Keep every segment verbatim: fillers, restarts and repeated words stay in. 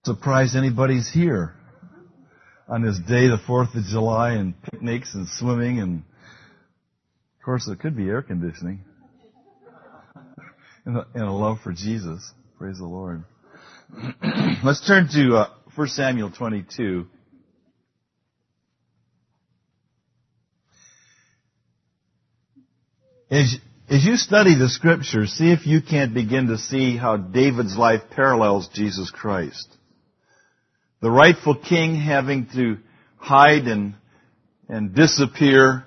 Surprised anybody's here on this day, the fourth of July, and picnics and swimming, and of course it could be air conditioning and a, and a love for Jesus. Praise the Lord. Let's turn to uh, First Samuel twenty-two. As, as you study the Scriptures, see if you can't begin to see how David's life parallels Jesus Christ. The rightful king having to hide and, and disappear,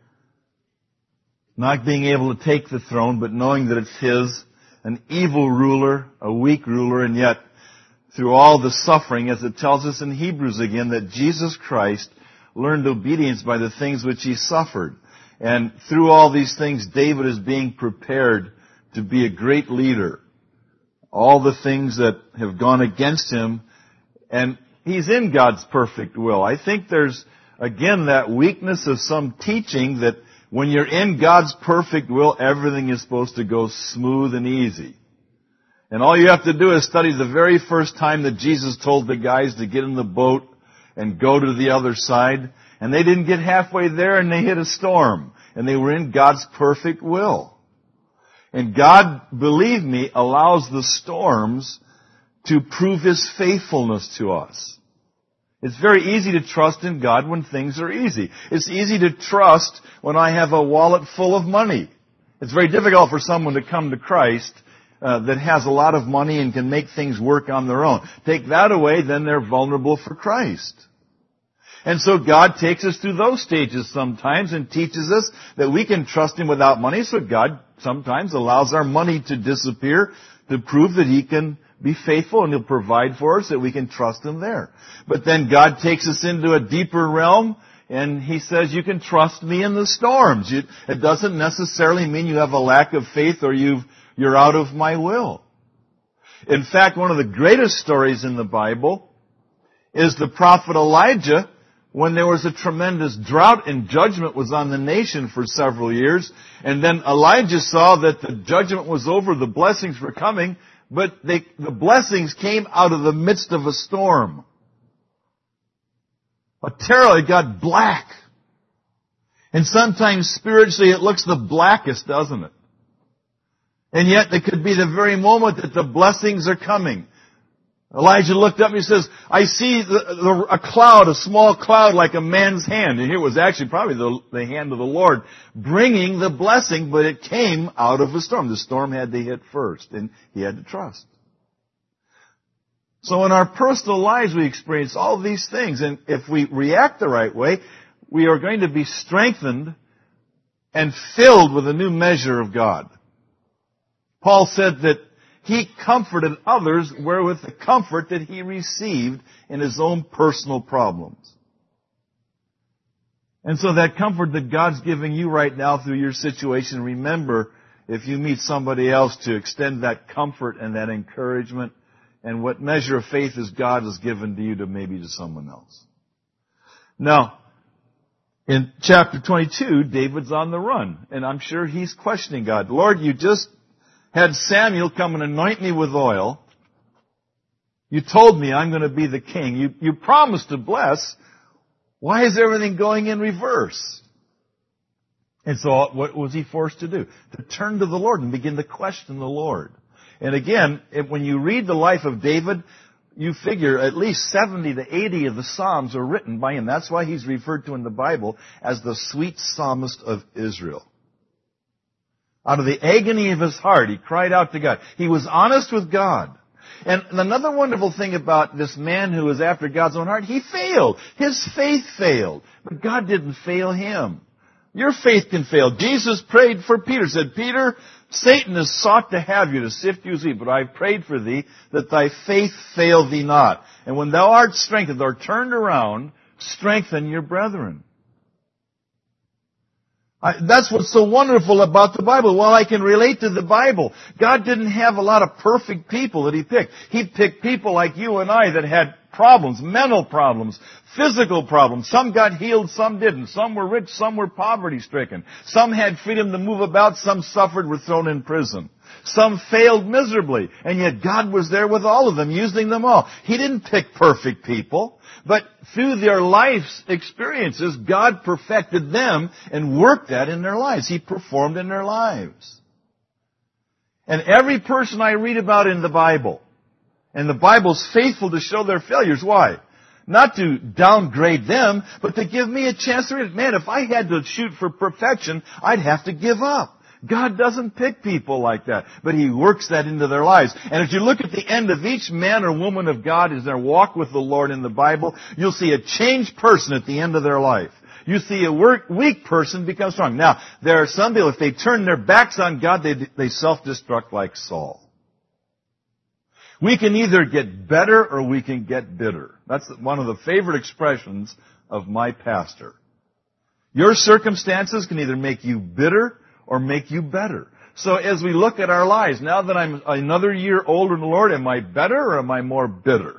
not being able to take the throne, but knowing that it's his, an evil ruler, a weak ruler, and yet through all the suffering, as it tells us in Hebrews again, that Jesus Christ learned obedience by the things which he suffered. And through all these things, David is being prepared to be a great leader. All the things that have gone against him, and he's in God's perfect will. I think there's, again, that weakness of some teaching that when you're in God's perfect will, everything is supposed to go smooth and easy. And all you have to do is study the very first time that Jesus told the guys to get in the boat and go to the other side. And they didn't get halfway there and they hit a storm. And they were in God's perfect will. And God, believe me, allows the storms to prove His faithfulness to us. It's very easy to trust in God when things are easy. It's easy to trust when I have a wallet full of money. It's very difficult for someone to come to Christ uh, that has a lot of money and can make things work on their own. Take that away, then they're vulnerable for Christ. And so God takes us through those stages sometimes and teaches us that we can trust Him without money. So God sometimes allows our money to disappear to prove that He can be faithful and He'll provide for us, that we can trust Him there. But then God takes us into a deeper realm and He says, you can trust me in the storms. It doesn't necessarily mean you have a lack of faith or you've, you're out of my will. In fact, one of the greatest stories in the Bible is the prophet Elijah, when there was a tremendous drought and judgment was on the nation for several years. And then Elijah saw that the judgment was over, the blessings were coming, but they, the blessings came out of the midst of a storm. A terror, it got black. And sometimes spiritually it looks the blackest, doesn't it? And yet it could be the very moment that the blessings are coming. Elijah looked up and he says, I see the, the, a cloud, a small cloud like a man's hand. And here was actually probably the, the hand of the Lord bringing the blessing, but it came out of a storm. The storm had to hit first, and he had to trust. So in our personal lives we experience all these things, and if we react the right way, we are going to be strengthened and filled with a new measure of God. Paul said that he comforted others wherewith the comfort that he received in his own personal problems. And so that comfort that God's giving you right now through your situation, remember, if you meet somebody else, to extend that comfort and that encouragement, and what measure of faith is God has given to you to maybe to someone else. Now, in chapter twenty-two, David's on the run, and I'm sure he's questioning God. Lord, you just had Samuel come and anoint me with oil. You told me I'm going to be the king. You, you promised to bless. Why is everything going in reverse? And so what was he forced to do? To turn to the Lord and begin to question the Lord. And again, if, when you read the life of David, you figure at least seventy to eighty of the Psalms are written by him. That's why he's referred to in the Bible as the sweet psalmist of Israel. Out of the agony of his heart, he cried out to God. He was honest with God. And another wonderful thing about this man who was after God's own heart, he failed. His faith failed. But God didn't fail him. Your faith can fail. Jesus prayed for Peter, said, Peter, Satan has sought to have you, to sift you as wheat, but I prayed for thee that thy faith fail thee not. And when thou art strengthened or turned around, strengthen your brethren. I, that's what's so wonderful about the Bible. While I can relate to the Bible, God didn't have a lot of perfect people that He picked. He picked people like you and I that had problems, mental problems, physical problems. Some got healed, some didn't. Some were rich, some were poverty-stricken. Some had freedom to move about, some suffered, were thrown in prison. Some failed miserably, and yet God was there with all of them, using them all. He didn't pick perfect people, but through their life's experiences, God perfected them and worked that in their lives. He performed in their lives. And every person I read about in the Bible, and the Bible's faithful to show their failures. Why? Not to downgrade them, but to give me a chance to read it. Man, if I had to shoot for perfection, I'd have to give up. God doesn't pick people like that, but He works that into their lives. And if you look at the end of each man or woman of God as they walk with the Lord in the Bible, you'll see a changed person at the end of their life. You see a work, weak person become strong. Now, there are some people, if they turn their backs on God, they, they self-destruct like Saul. We can either get better or we can get bitter. That's one of the favorite expressions of my pastor. Your circumstances can either make you bitter or make you better. So as we look at our lives, now that I'm another year older in the Lord, am I better or am I more bitter?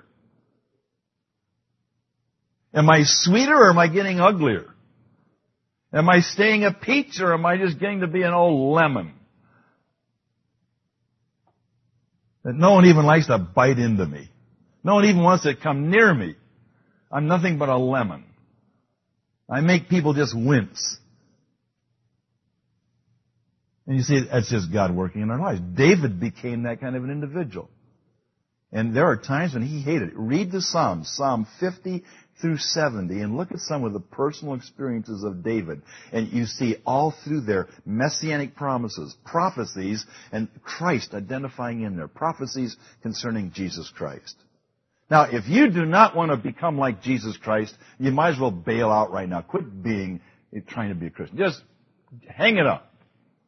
Am I sweeter or am I getting uglier? Am I staying a peach or am I just getting to be an old lemon that no one even likes to bite into me? No one even wants to come near me. I'm nothing but a lemon. I make people just wince. And you see, that's just God working in our lives. David became that kind of an individual. And there are times when he hated it. Read the Psalms, Psalm fifty through seventy, and look at some of the personal experiences of David. And you see all through there messianic promises, prophecies, and Christ identifying in there. Prophecies concerning Jesus Christ. Now, if you do not want to become like Jesus Christ, you might as well bail out right now. Quit being, trying to be a Christian. Just hang it up.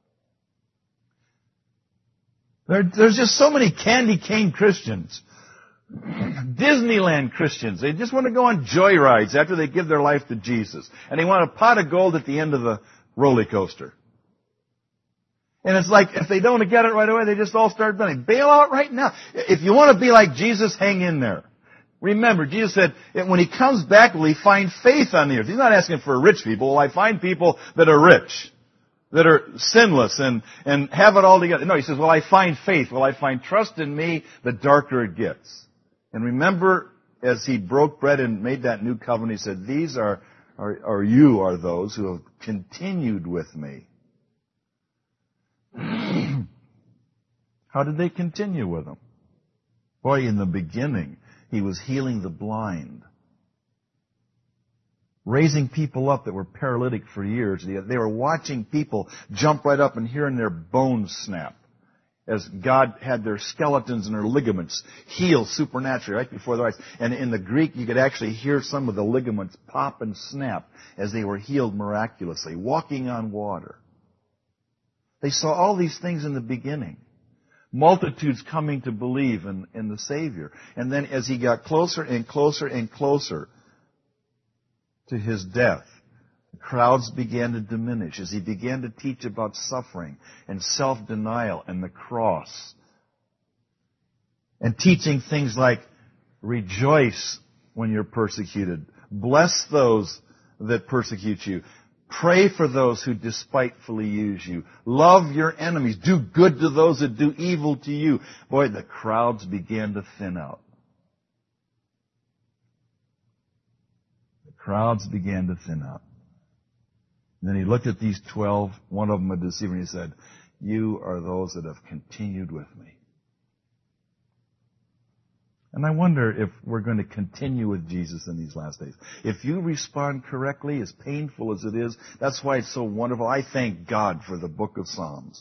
There, there's just so many candy cane Christians. Disneyland Christians. They just want to go on joyrides after they give their life to Jesus. And they want a pot of gold at the end of the roller coaster. And it's like, if they don't get it right away, they just all start bending. Bail out right now. If you want to be like Jesus, hang in there. Remember, Jesus said, when He comes back, will He find faith on the earth? He's not asking for rich people. Will I find people that are rich? That are sinless and, and have it all together. No, He says, will I find faith? Will I find trust in me? The darker it gets. And remember, as He broke bread and made that new covenant, He said, these are, are, are you are those who have continued with me. How did they continue with Him? Boy, in the beginning, He was healing the blind. Raising people up that were paralytic for years. They were watching people jump right up and hearing their bones snap as God had their skeletons and their ligaments heal supernaturally right before their eyes. And in the Greek, you could actually hear some of the ligaments pop and snap as they were healed miraculously, walking on water. They saw all these things in the beginning. Multitudes coming to believe in, in the Savior. And then as He got closer and closer and closer to His death, the crowds began to diminish as He began to teach about suffering and self-denial and the cross. And teaching things like, rejoice when you're persecuted. Bless those that persecute you. Pray for those who despitefully use you. Love your enemies. Do good to those that do evil to you. Boy, the crowds began to thin out. Crowds began to thin out. And then He looked at these twelve, one of them a deceiver, and He said, you are those that have continued with me. And I wonder if we're going to continue with Jesus in these last days. If you respond correctly, as painful as it is, that's why it's so wonderful. I thank God for the book of Psalms.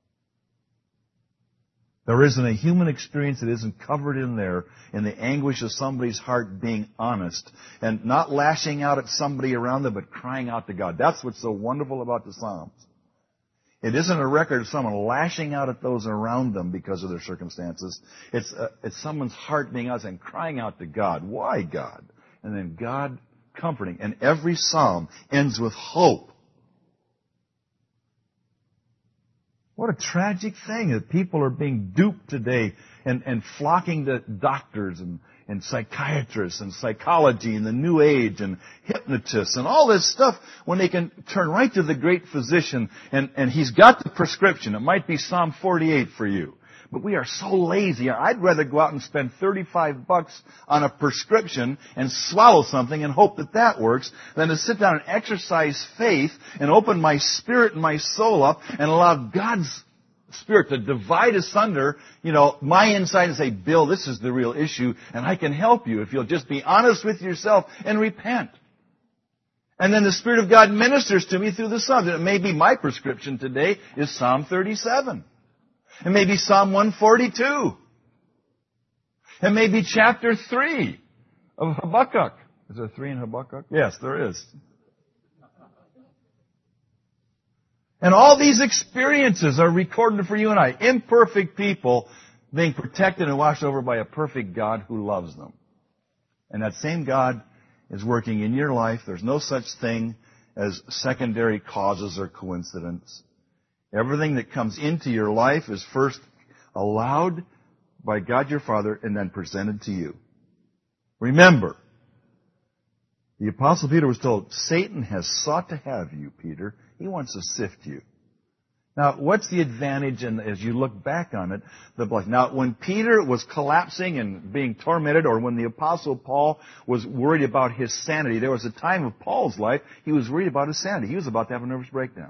There isn't a human experience that isn't covered in there in the anguish of somebody's heart being honest and not lashing out at somebody around them but crying out to God. That's what's so wonderful about the Psalms. It isn't a record of someone lashing out at those around them because of their circumstances. It's, uh, it's someone's heart being honest and crying out to God. Why God? And then God comforting. And every psalm ends with hope. What a tragic thing that people are being duped today and, and flocking to doctors and, and psychiatrists and psychology and the New Age and hypnotists and all this stuff when they can turn right to the great physician and, and he's got the prescription. It might be Psalm forty-eight for you. But we are so lazy. I'd rather go out and spend thirty-five bucks on a prescription and swallow something and hope that that works than to sit down and exercise faith and open my spirit and my soul up and allow God's Spirit to divide asunder, you know, my inside and say, Bill, this is the real issue and I can help you if you'll just be honest with yourself and repent. And then the Spirit of God ministers to me through the Psalms. And it may be my prescription today is Psalm thirty-seven. It may be Psalm one forty-two. It may be chapter three of Habakkuk. Is there three in Habakkuk? Yes, there is. And all these experiences are recorded for you and I. Imperfect people being protected and washed over by a perfect God who loves them. And that same God is working in your life. There's no such thing as secondary causes or coincidence. Everything that comes into your life is first allowed by God your Father and then presented to you. Remember, the Apostle Peter was told, Satan has sought to have you, Peter. He wants to sift you. Now, what's the advantage, and as you look back on it, the blessing? Now, when Peter was collapsing and being tormented, or when the Apostle Paul was worried about his sanity, there was a time of Paul's life he was worried about his sanity. He was about to have a nervous breakdown.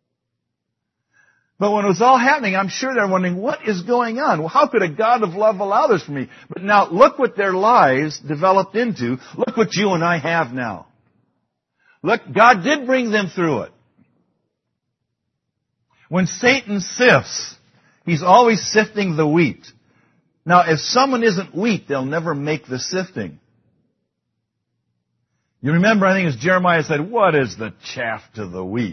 But when it was all happening, I'm sure they're wondering, what is going on? Well, how could a God of love allow this for me? But now, look what their lives developed into. Look what you and I have now. Look, God did bring them through it. When Satan sifts, he's always sifting the wheat. Now, if someone isn't wheat, they'll never make the sifting. You remember, I think as Jeremiah said, what is the chaff to the wheat?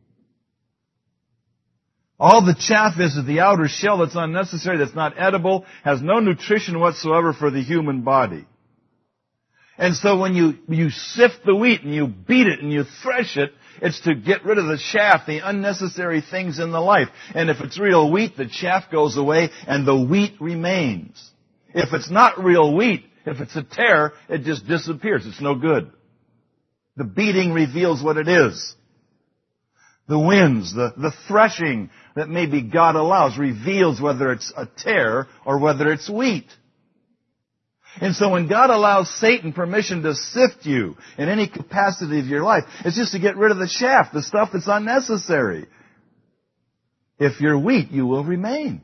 All the chaff is is the outer shell that's unnecessary, that's not edible, has no nutrition whatsoever for the human body. And so when you, you sift the wheat and you beat it and you thresh it, it's to get rid of the chaff, the unnecessary things in the life. And if it's real wheat, the chaff goes away and the wheat remains. If it's not real wheat, if it's a tare, it just disappears. It's no good. The beating reveals what it is. The winds, the, the threshing that maybe God allows reveals whether it's a tare or whether it's wheat. And so when God allows Satan permission to sift you in any capacity of your life, it's just to get rid of the chaff, the stuff that's unnecessary. If you're wheat, you will remain.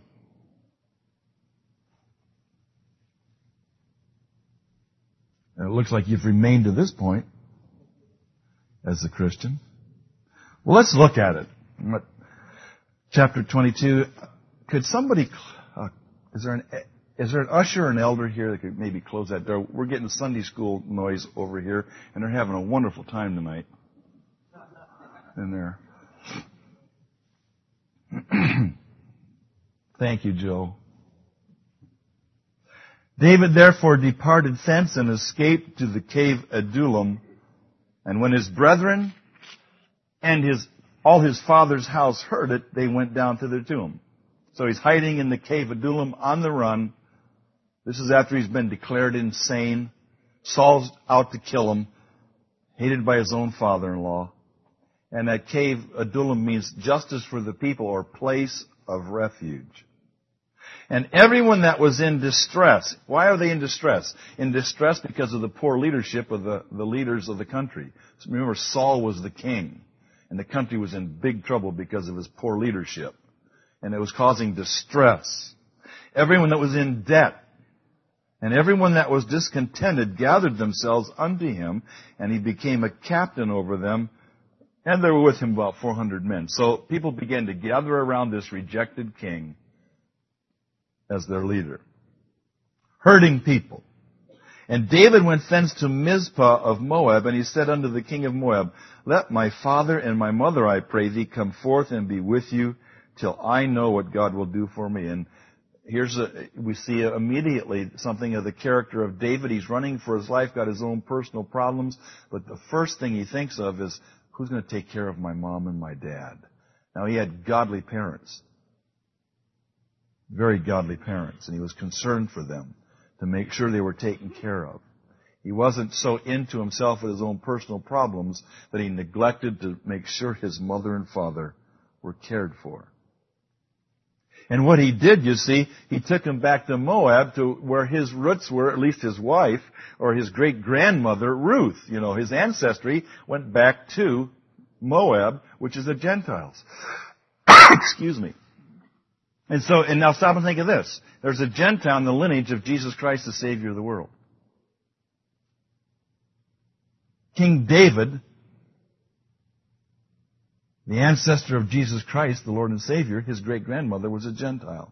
And it looks like you've remained to this point as a Christian. Well, let's look at it. Chapter twenty-two. Could somebody, uh, is there an, is there an usher or an elder here that could maybe close that door? We're getting Sunday school noise over here, and they're having a wonderful time tonight. In there. Thank you, Joe. David therefore departed thence and escaped to the cave Adullam, and when his brethren and his all his father's house heard it, they went down thither to him. So he's hiding in the cave Adullam on the run. This is after he's been declared insane. Saul's out to kill him, hated by his own father-in-law. And that cave Adullam means justice for the people or place of refuge. And everyone that was in distress, why are they in distress? In distress because of the poor leadership of the, the leaders of the country. So remember, Saul was the king. And the country was in big trouble because of his poor leadership. And it was causing distress. Everyone that was in debt and everyone that was discontented gathered themselves unto him, and he became a captain over them, and there were with him about four hundred men. So people began to gather around this rejected king as their leader. Hurting people. And David went thence to Mizpah of Moab, and he said unto the king of Moab, Let my father and my mother, I pray thee, come forth and be with you, till I know what God will do for me. And here's a, we see immediately something of the character of David. He's running for his life, got his own personal problems, but the first thing he thinks of is, who's going to take care of my mom and my dad? Now, he had godly parents. Very godly parents, and he was concerned for them to make sure they were taken care of. He wasn't so into himself with his own personal problems that he neglected to make sure his mother and father were cared for. And what he did, you see, he took him back to Moab, to where his roots were, at least his wife, or his great-grandmother, Ruth. You know, his ancestry went back to Moab, which is the Gentiles. Excuse me. And so, and now stop and think of this. There's a Gentile in the lineage of Jesus Christ, the Savior of the world. King David, the ancestor of Jesus Christ, the Lord and Savior, his great-grandmother was a Gentile.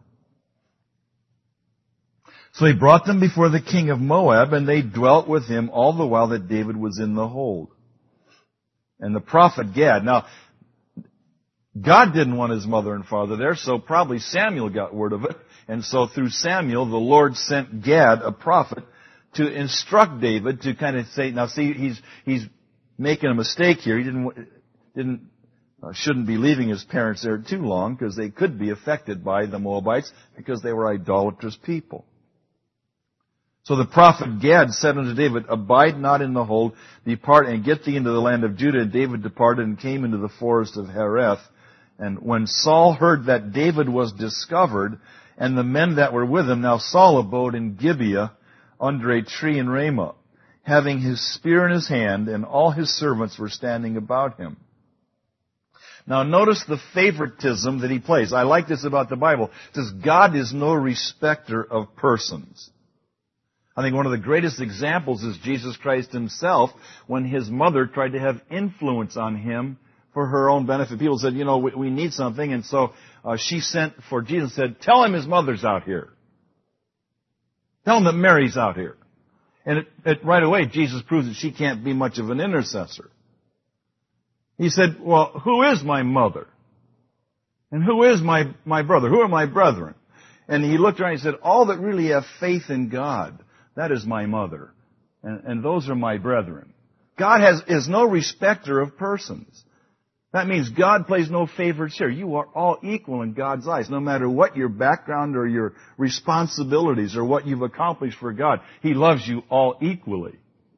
So he brought them before the king of Moab, and they dwelt with him all the while that David was in the hold. And the prophet Gad. Now, God didn't want his mother and father there, so probably Samuel got word of it. And so through Samuel, the Lord sent Gad, a prophet, to instruct David to kind of say, now see, he's, he's making a mistake here. He didn't, didn't, uh, shouldn't be leaving his parents there too long because they could be affected by the Moabites because they were idolatrous people. So the prophet Gad said unto David, Abide not in the hold, depart and get thee into the land of Judah. And David departed and came into the forest of Hereth. And when Saul heard that David was discovered, and the men that were with him, now Saul abode in Gibeah under a tree in Ramah, having his spear in his hand, and all his servants were standing about him. Now notice the favoritism that he plays. I like this about the Bible. It says, God is no respecter of persons. I think one of the greatest examples is Jesus Christ himself when his mother tried to have influence on him for her own benefit. People said, you know, we, we need something. And so uh, she sent for Jesus and said, tell him his mother's out here. Tell him that Mary's out here. And it, it, right away, Jesus proves that she can't be much of an intercessor. He said, well, who is my mother? And who is my, my brother? Who are my brethren? And he looked around and he said, all that really have faith in God, that is my mother. And, and those are my brethren. God has, is no respecter of persons. That means God plays no favorites here. You are all equal in God's eyes, no matter what your background or your responsibilities or what you've accomplished for God. He loves you all equally.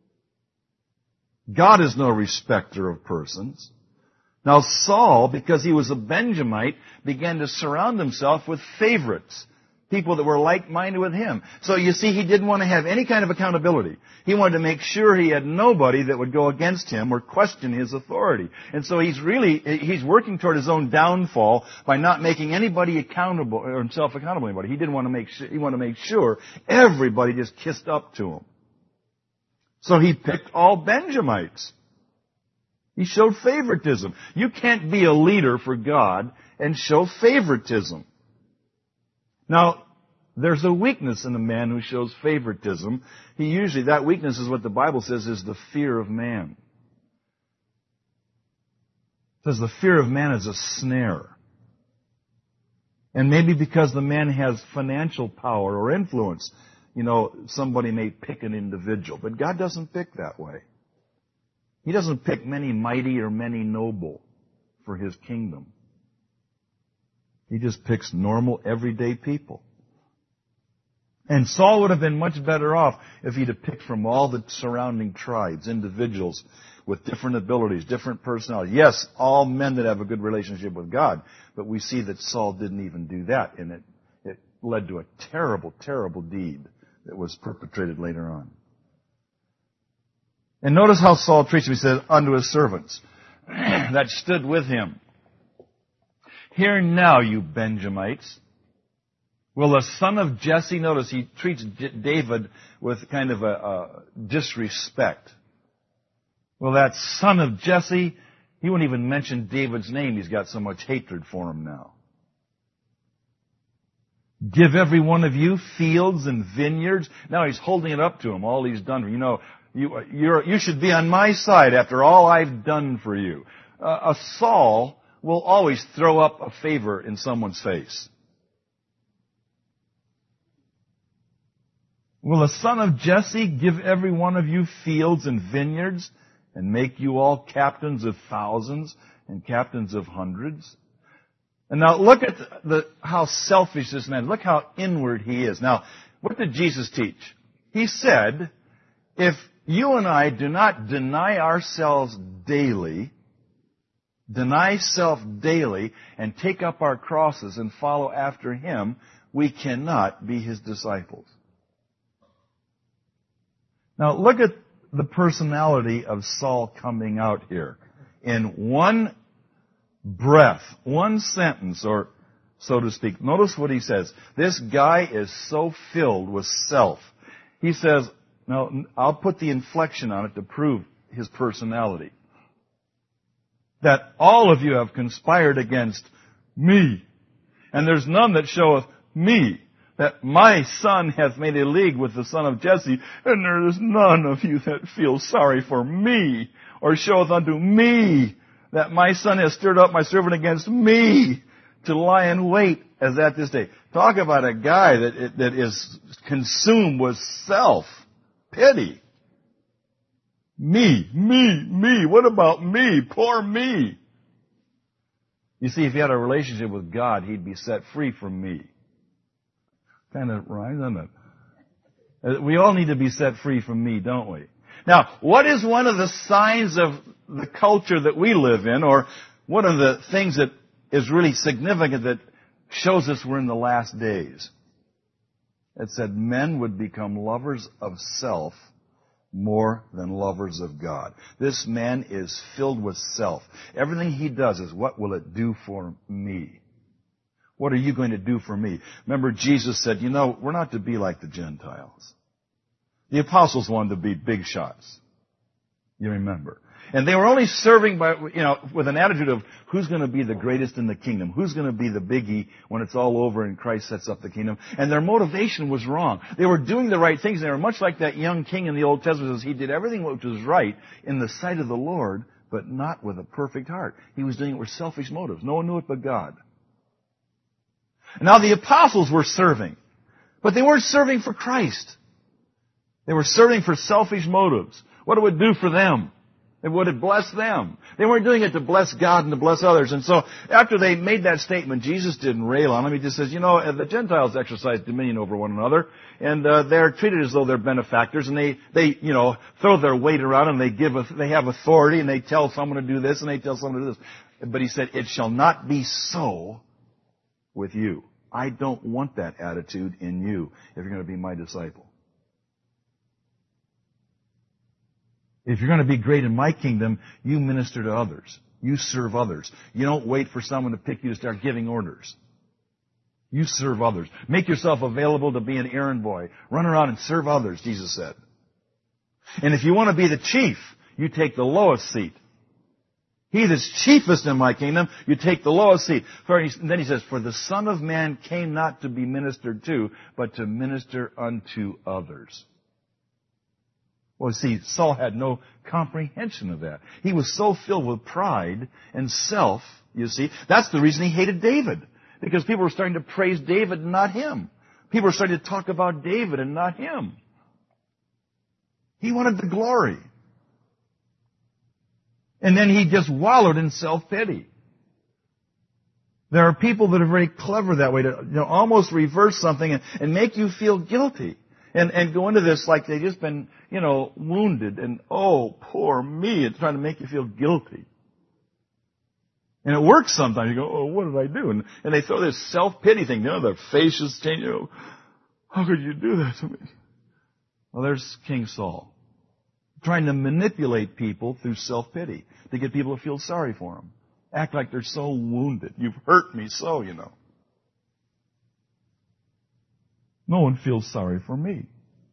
God is no respecter of persons. Now Saul, because he was a Benjamite, began to surround himself with favorites. People that were like-minded with him. So you see, he didn't want to have any kind of accountability. He wanted to make sure he had nobody that would go against him or question his authority. And so he's really, he's working toward his own downfall by not making anybody accountable, or himself accountable to anybody. He didn't want to make sure, he wanted to make sure everybody just kissed up to him. So he picked all Benjamites. He showed favoritism. You can't be a leader for God and show favoritism. Now, there's a weakness in a man who shows favoritism. He usually, that weakness is what the Bible says is the fear of man. It says the fear of man is a snare. And maybe because the man has financial power or influence, you know, somebody may pick an individual. But God doesn't pick that way. He doesn't pick many mighty or many noble for his kingdom. He just picks normal, everyday people. And Saul would have been much better off if he'd have picked from all the surrounding tribes, individuals with different abilities, different personalities. Yes, all men that have a good relationship with God, but we see that Saul didn't even do that, and it, it led to a terrible, terrible deed that was perpetrated later on. And notice how Saul treats him. He says, unto his servants that stood with him, Hear now, you Benjamites. Will the son of Jesse, notice he treats David with kind of a, a disrespect. Well, that son of Jesse, he wouldn't even mention David's name. He's got so much hatred for him now. Give every one of you fields and vineyards. Now he's holding it up to him, all he's done. You know, you, you're, you should be on my side after all I've done for you. Uh, a Saul will always throw up a favor in someone's face. Will the son of Jesse give every one of you fields and vineyards and make you all captains of thousands and captains of hundreds? And now look at the, how selfish this man is. Look how inward he is. Now, what did Jesus teach? He said, if you and I do not deny ourselves daily, deny self daily, and take up our crosses and follow after Him, we cannot be His disciples. Now look at the personality of Saul coming out here. In one breath, one sentence, or so to speak. Notice what he says. This guy is so filled with self. He says, now I'll put the inflection on it to prove his personality. That all of you have conspired against me, and there's none that showeth me. That my son hath made a league with the son of Jesse, and there is none of you that feel sorry for me, or showeth unto me that my son has stirred up my servant against me to lie in wait as at this day. Talk about a guy that, that is consumed with self-pity. Me, me, me. What about me? Poor me. You see, if he had a relationship with God, he'd be set free from me. Kind of rhymes, doesn't it? We all need to be set free from me, don't we? Now, what is one of the signs of the culture that we live in, or one of the things that is really significant that shows us we're in the last days? It said men would become lovers of self more than lovers of God. This man is filled with self. Everything he does is, what will it do for me? What are you going to do for me? Remember, Jesus said, you know, we're not to be like the Gentiles. The apostles wanted to be big shots. You remember. And they were only serving by, you know, with an attitude of who's going to be the greatest in the kingdom? Who's going to be the biggie when it's all over and Christ sets up the kingdom? And their motivation was wrong. They were doing the right things. They were much like that young king in the Old Testament. Says he did everything which was right in the sight of the Lord, but not with a perfect heart. He was doing it with selfish motives. No one knew it but God. Now the apostles were serving, but they weren't serving for Christ. They were serving for selfish motives. What it would do for them. It would have blessed them. They weren't doing it to bless God and to bless others. And so after they made that statement, Jesus didn't rail on them. He just says, you know, the Gentiles exercise dominion over one another, and uh, they're treated as though they're benefactors, and they, they, you know, throw their weight around, and they give, a, they have authority, and they tell someone to do this, and they tell someone to do this. But he said, it shall not be so with you. I don't want that attitude in you if you're going to be my disciple. If you're going to be great in my kingdom, you minister to others. You serve others. You don't wait for someone to pick you to start giving orders. You serve others. Make yourself available to be an errand boy. Run around and serve others, Jesus said. And if you want to be the chief, you take the lowest seat. He that's chiefest in my kingdom, you take the lowest seat. For, then he says, for the Son of Man came not to be ministered to, but to minister unto others. Well, see, Saul had no comprehension of that. He was so filled with pride and self, you see. That's the reason he hated David. Because people were starting to praise David and not him. People were starting to talk about David and not him. He wanted the glory. And then he just wallowed in self-pity. There are people that are very clever that way to, you know, almost reverse something and, and make you feel guilty. And, and go into this like they've just been, you know, wounded and, oh, poor me. It's trying to make you feel guilty. And it works sometimes. You go, oh, what did I do? And, and they throw this self-pity thing. You know, their faces change. You know, how could you do that to me? Well, there's King Saul. Trying to manipulate people through self-pity to get people to feel sorry for them. Act like they're so wounded. You've hurt me so, you know. No one feels sorry for me.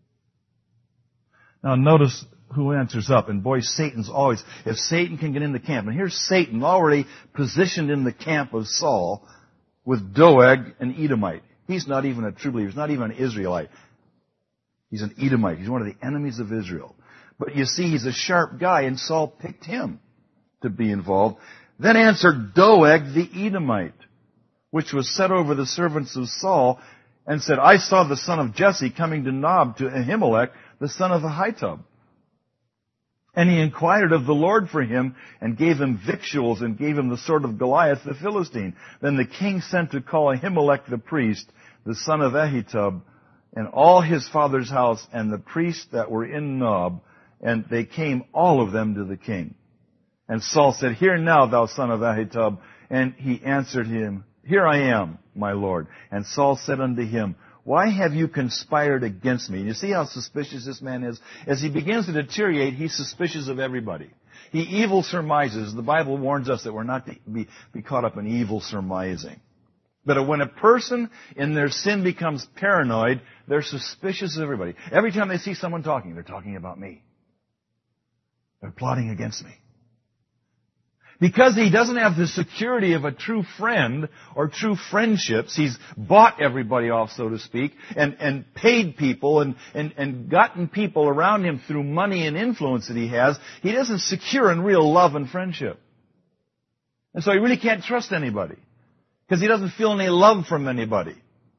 Now notice who answers up. And boy, Satan's always, if Satan can get in the camp, and here's Satan already positioned in the camp of Saul with Doeg, an Edomite. He's not even a true believer. He's not even an Israelite. He's an Edomite. He's one of the enemies of Israel. But you see, he's a sharp guy, and Saul picked him to be involved. Then answered Doeg the Edomite, which was set over the servants of Saul, and said, I saw the son of Jesse coming to Nob to Ahimelech, the son of Ahitub. And he inquired of the Lord for him, and gave him victuals, and gave him the sword of Goliath the Philistine. Then the king sent to call Ahimelech the priest, the son of Ahitub, and all his father's house, and the priests that were in Nob, and they came all of them to the king. And Saul said, Hear now, thou son of Ahitub. And he answered him, Here I am, my lord. And Saul said unto him, Why have you conspired against me? And you see how suspicious this man is? As he begins to deteriorate, he's suspicious of everybody. He evil surmises. The Bible warns us that we're not to be, be caught up in evil surmising. But when a person in their sin becomes paranoid, they're suspicious of everybody. Every time they see someone talking, they're talking about me. They're plotting against me. Because he doesn't have the security of a true friend or true friendships, he's bought everybody off, so to speak, and, and paid people and, and, and gotten people around him through money and influence that he has. He doesn't secure in real love and friendship. And so he really can't trust anybody. Because he doesn't feel any love from anybody.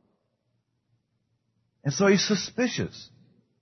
And so he's suspicious.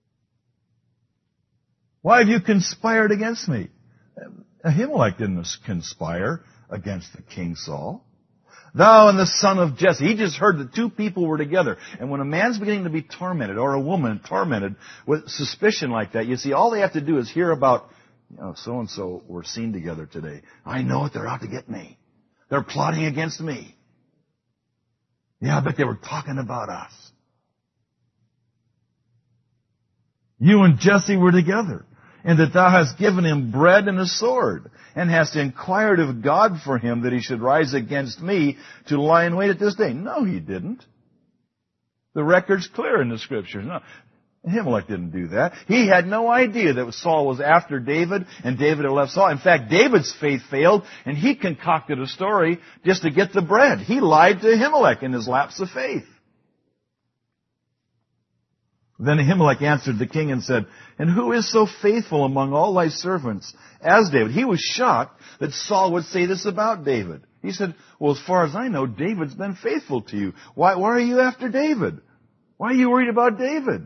Why have you conspired against me? Ahimelech didn't conspire against the king Saul. Thou and the son of Jesse. He just heard that two people were together. And when a man's beginning to be tormented, or a woman tormented with suspicion like that, you see, all they have to do is hear about, you know, so-and-so were seen together today. I know it, they're out to get me. They're plotting against me. Yeah, I bet they were talking about us. You and Jesse were together. And that thou hast given him bread and a sword, and hast inquired of God for him that he should rise against me to lie in wait at this day. No, he didn't. The record's clear in the Scriptures. No, Ahimelech didn't do that. He had no idea that Saul was after David, and David had left Saul. In fact, David's faith failed, and he concocted a story just to get the bread. He lied to Ahimelech in his lapse of faith. Then Ahimelech answered the king and said, And who is so faithful among all thy servants as David? He was shocked that Saul would say this about David. He said, Well, as far as I know, David's been faithful to you. Why, why are you after David? Why are you worried about David?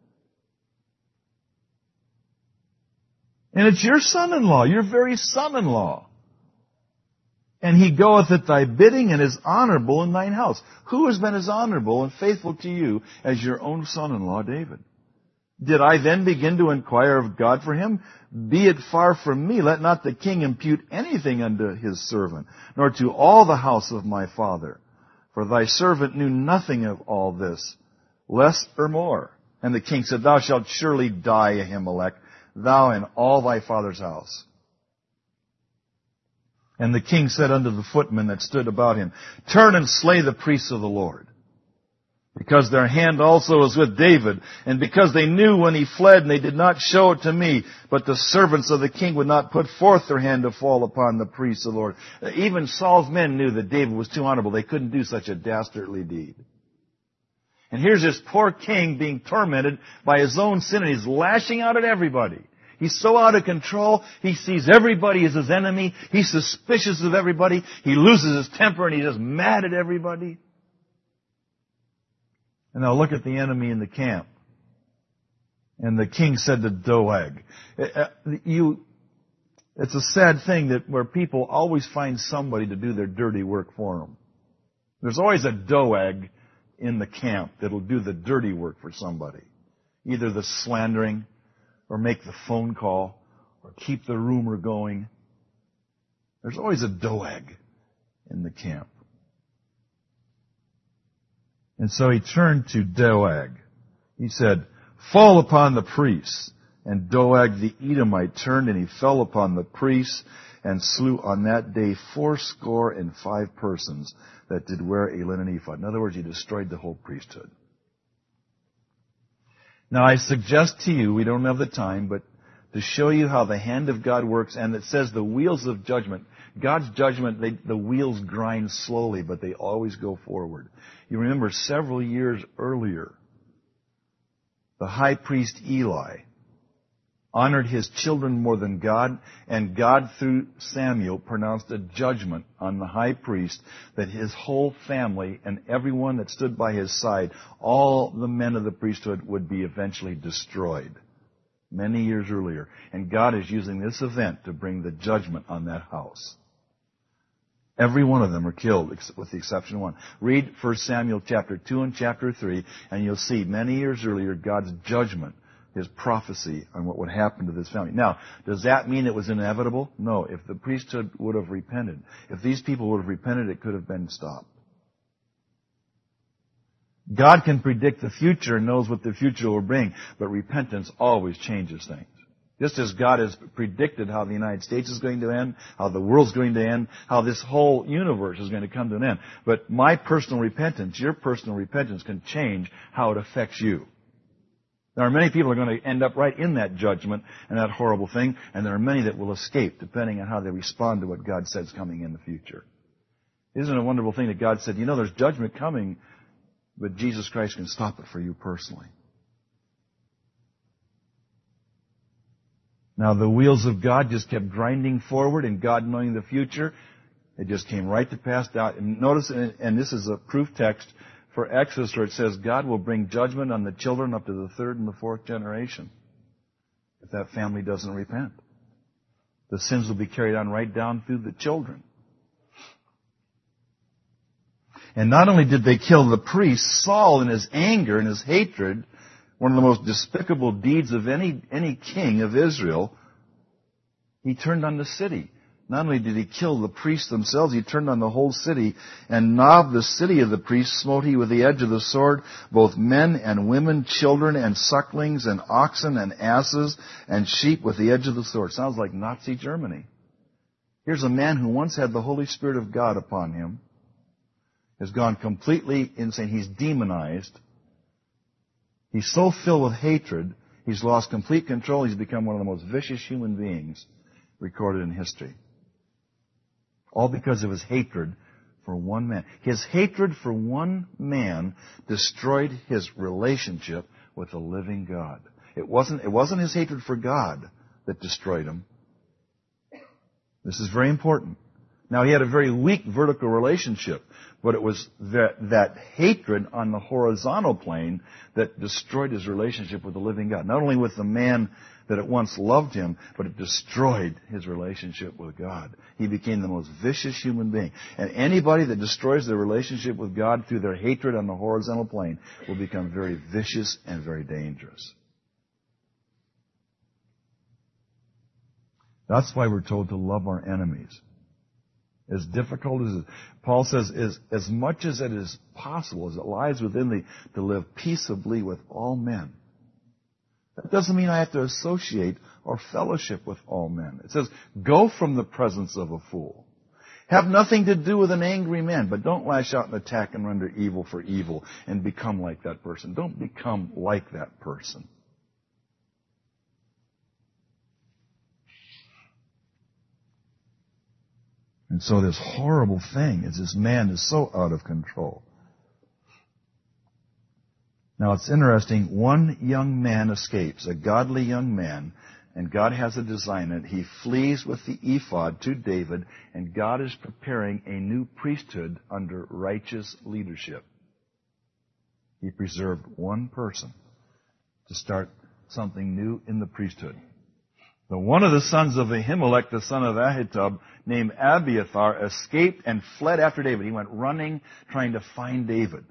And it's your son-in-law, your very son-in-law. And he goeth at thy bidding and is honorable in thine house. Who has been as honorable and faithful to you as your own son-in-law David? Did I then begin to inquire of God for him? Be it far from me, let not the king impute anything unto his servant, nor to all the house of my father. For thy servant knew nothing of all this, less or more. And the king said, Thou shalt surely die, Ahimelech, thou and all thy father's house. And the king said unto the footmen that stood about him, Turn and slay the priests of the Lord, because their hand also is with David, and because they knew when he fled, and they did not show it to me, but the servants of the king would not put forth their hand to fall upon the priests of the Lord. Even Saul's men knew that David was too honorable. They couldn't do such a dastardly deed. And here's this poor king being tormented by his own sin, and he's lashing out at everybody. He's so out of control, he sees everybody as his enemy. He's suspicious of everybody. He loses his temper and he's just mad at everybody. And now look at the enemy in the camp. And the king said to Doeg, you, it's a sad thing that where people always find somebody to do their dirty work for them. There's always a Doeg in the camp that'll do the dirty work for somebody. Either the slandering, or make the phone call, or keep the rumor going. There's always a Doeg in the camp. And so he turned to Doeg. He said, Fall upon the priests. And Doeg the Edomite turned, and he fell upon the priests, and slew on that day fourscore and five persons that did wear a linen ephod. In other words, he destroyed the whole priesthood. Now, I suggest to you, we don't have the time, but to show you how the hand of God works, and it says the wheels of judgment. God's judgment, they, the wheels grind slowly, but they always go forward. You remember several years earlier, the high priest Eli honored his children more than God, and God, through Samuel, pronounced a judgment on the high priest that his whole family and everyone that stood by his side, all the men of the priesthood, would be eventually destroyed. many years earlier. And God is using this event to bring the judgment on that house. Every one of them are killed, with the exception of one. Read First Samuel chapter two and chapter three, and you'll see many years earlier God's judgment, His prophecy on what would happen to this family. Now, does that mean it was inevitable? No. If the priesthood would have repented, if these people would have repented, it could have been stopped. God can predict the future and knows what the future will bring, but repentance always changes things. Just as God has predicted how the United States is going to end, how the world's going to end, how this whole universe is going to come to an end. But my personal repentance, your personal repentance can change how it affects you. There are many people who are going to end up right in that judgment and that horrible thing, and there are many that will escape depending on how they respond to what God says coming in the future. Isn't it a wonderful thing that God said, you know, there's judgment coming, but Jesus Christ can stop it for you personally. Now, the wheels of God just kept grinding forward, and God knowing the future, it just came right to pass down. And notice, and this is a proof text for Exodus where it says God will bring judgment on the children up to the third and the fourth generation if that family doesn't repent. The sins will be carried on right down through the children. And not only did they kill the priest, Saul in his anger and his hatred, one of the most despicable deeds of any, any king of Israel, he turned on the city. Not only did he kill the priests themselves, he turned on the whole city. And Nob, the city of the priests, smote he with the edge of the sword, both men and women, children and sucklings, and oxen and asses and sheep with the edge of the sword. Sounds like Nazi Germany. Here's a man who once had the Holy Spirit of God upon him, has gone completely insane. He's demonized. He's so filled with hatred, he's lost complete control. He's become one of the most vicious human beings recorded in history. All because of his hatred for one man. His hatred for one man destroyed his relationship with the living God. It wasn't, it wasn't his hatred for God that destroyed him. This is very important. Now, he had a very weak vertical relationship, but it was that, that hatred on the horizontal plane that destroyed his relationship with the living God. Not only with the man that at once loved him, but it destroyed his relationship with God. He became the most vicious human being. And anybody that destroys their relationship with God through their hatred on the horizontal plane will become very vicious and very dangerous. That's why we're told to love our enemies. As difficult as it, Paul says, is as much as it is possible, as it lies within thee, to live peaceably with all men. That doesn't mean I have to associate or fellowship with all men. It says, go from the presence of a fool. Have nothing to do with an angry man, but don't lash out and attack and render evil for evil and become like that person. Don't become like that person. And so this horrible thing is this man is so out of control. Now it's interesting, one young man escapes, a godly young man, and God has a design in it. He flees with the ephod to David, and God is preparing a new priesthood under righteous leadership. He preserved one person to start something new in the priesthood. The one of the sons of Ahimelech, the son of Ahitub, named Abiathar, escaped and fled after David. He went running, trying to find David.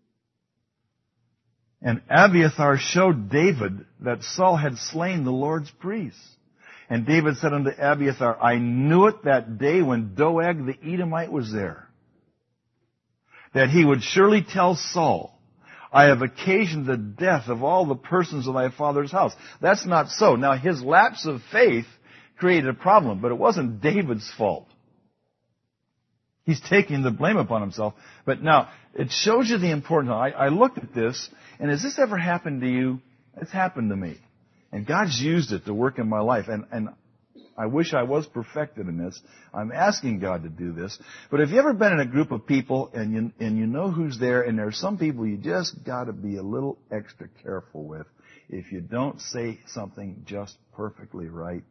And Abiathar showed David that Saul had slain the Lord's priests. And David said unto Abiathar, I knew it that day when Doeg the Edomite was there, that he would surely tell Saul, I have occasioned the death of all the persons of thy father's house. That's not so. Now, his lapse of faith created a problem, but it wasn't David's fault. He's taking the blame upon himself. But now, it shows you the importance. I, I looked at this, and has this ever happened to you? It's happened to me. And God's used it to work in my life. And, and I wish I was perfected in this. I'm asking God to do this. But have you ever been in a group of people and you, and you know who's there, and there are some people you just got to be a little extra careful with if you don't say something just perfectly right?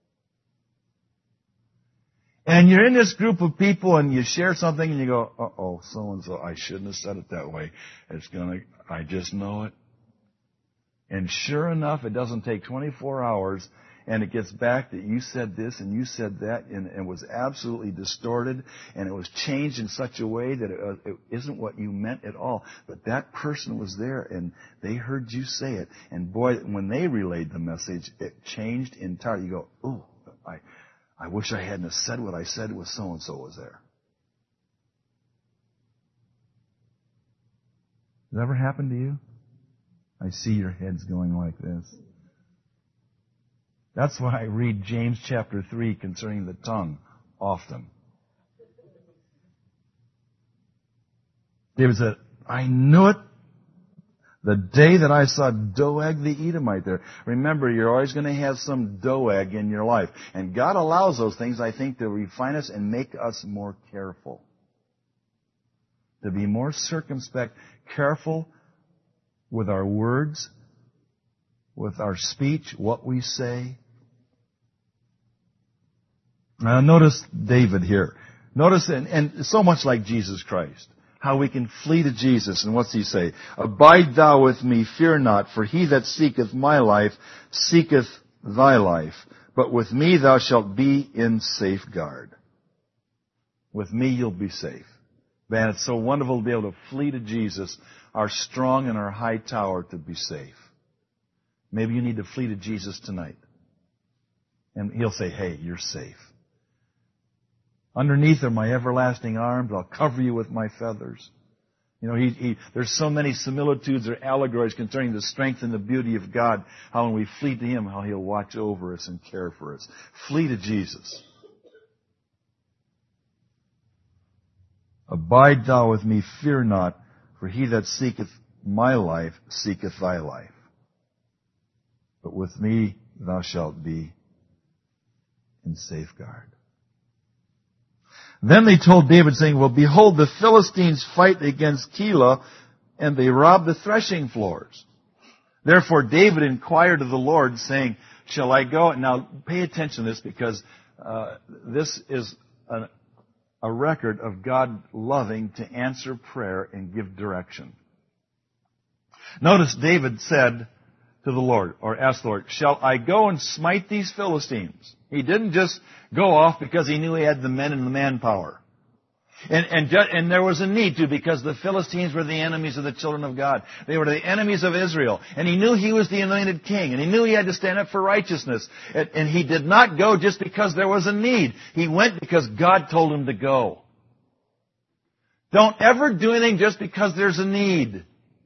And you're in this group of people and you share something and you go, uh-oh, so-and-so, I shouldn't have said it that way. It's gonna, I just know it. And sure enough, it doesn't take twenty-four hours, and it gets back that you said this and you said that, and it was absolutely distorted, and it was changed in such a way that it, it isn't what you meant at all. But that person was there, and they heard you say it. And boy, when they relayed the message, it changed entirely. You go, ooh, I, I wish I hadn't have said what I said when so-and-so was there. Has that ever happened to you? I see your heads going like this. That's why I read James chapter three concerning the tongue often. David said, I knew it the day that I saw Doeg the Edomite there. Remember, you're always going to have some Doeg in your life. And God allows those things, I think, to refine us and make us more careful. To be more circumspect, careful with our words, with our speech, what we say. Now notice David here. Notice, and, and so much like Jesus Christ, how we can flee to Jesus. And what's he say? Abide thou with me, fear not, for he that seeketh my life seeketh thy life. But with me thou shalt be in safeguard. With me you'll be safe. Man, it's so wonderful to be able to flee to Jesus, our strong and our high tower, to be safe. Maybe you need to flee to Jesus tonight. And He'll say, hey, you're safe. Underneath are my everlasting arms. I'll cover you with my feathers. You know, he, he, there's so many similitudes or allegories concerning the strength and the beauty of God, how when we flee to Him, how He'll watch over us and care for us. Flee to Jesus. Abide thou with me, fear not, for he that seeketh my life seeketh thy life. But with me thou shalt be in safeguard. Then they told David, saying, well, behold, the Philistines fight against Keilah, and they rob the threshing floors. Therefore David inquired of the Lord, saying, shall I go? Now pay attention to this, because uh, this is an a record of God loving to answer prayer and give direction. Notice David said to the Lord, or asked the Lord, shall I go and smite these Philistines? He didn't just go off because he knew he had the men and the manpower. And, and, and there was a need to, because the Philistines were the enemies of the children of God. They were the enemies of Israel. And he knew he was the anointed king. And he knew he had to stand up for righteousness. And, and he did not go just because there was a need. He went because God told him to go. Don't ever do anything just because there's a need.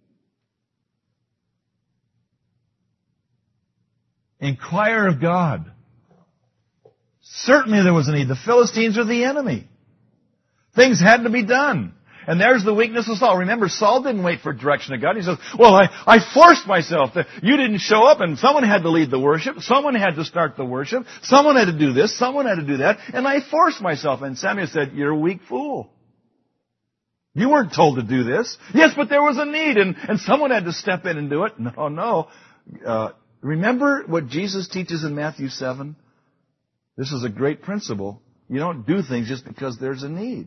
Inquire of God. Certainly there was a need. The Philistines are the enemy. Things had to be done. And there's the weakness of Saul. Remember, Saul didn't wait for direction of God. He says, well, I, I forced myself. You didn't show up, and someone had to lead the worship. Someone had to start the worship. Someone had to do this. Someone had to do that. And I forced myself. And Samuel said, you're a weak fool. You weren't told to do this. Yes, but there was a need, and, and someone had to step in and do it. No, no. Uh, remember what Jesus teaches in Matthew seven? This is a great principle. You don't do things just because there's a need.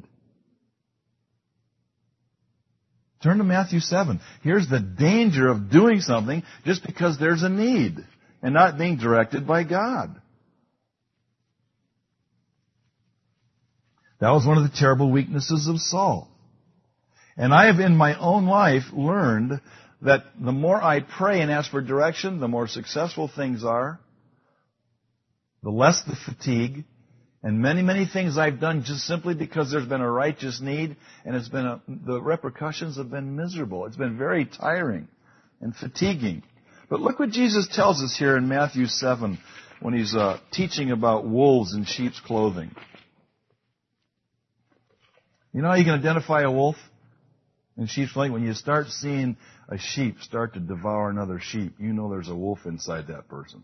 Turn to Matthew seven. Here's the danger of doing something just because there's a need and not being directed by God. That was one of the terrible weaknesses of Saul. And I have in my own life learned that the more I pray and ask for direction, the more successful things are, the less the fatigue. And many, many things I've done just simply because there's been a righteous need, and it's been a, the repercussions have been miserable. It's been very tiring and fatiguing. But look what Jesus tells us here in Matthew seven when He's uh, teaching about wolves in sheep's clothing. You know how you can identify a wolf in sheep's clothing? When you start seeing a sheep start to devour another sheep, you know there's a wolf inside that person.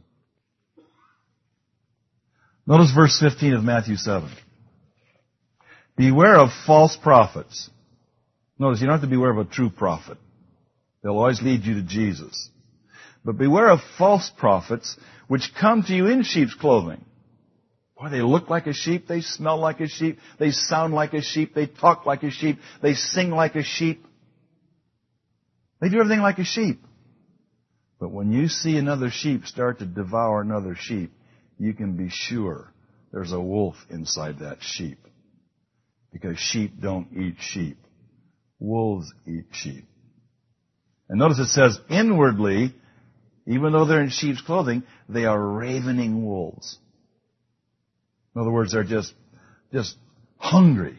Notice verse fifteen of Matthew seven. Beware of false prophets. Notice, you don't have to beware of a true prophet. They'll always lead you to Jesus. But beware of false prophets which come to you in sheep's clothing. Boy, they look like a sheep, they smell like a sheep, they sound like a sheep, they talk like a sheep, they sing like a sheep. They do everything like a sheep. But when you see another sheep start to devour another sheep, you can be sure there's a wolf inside that sheep. Because sheep don't eat sheep. Wolves eat sheep. And notice it says inwardly, even though they're in sheep's clothing, they are ravening wolves. In other words, they're just, just hungry.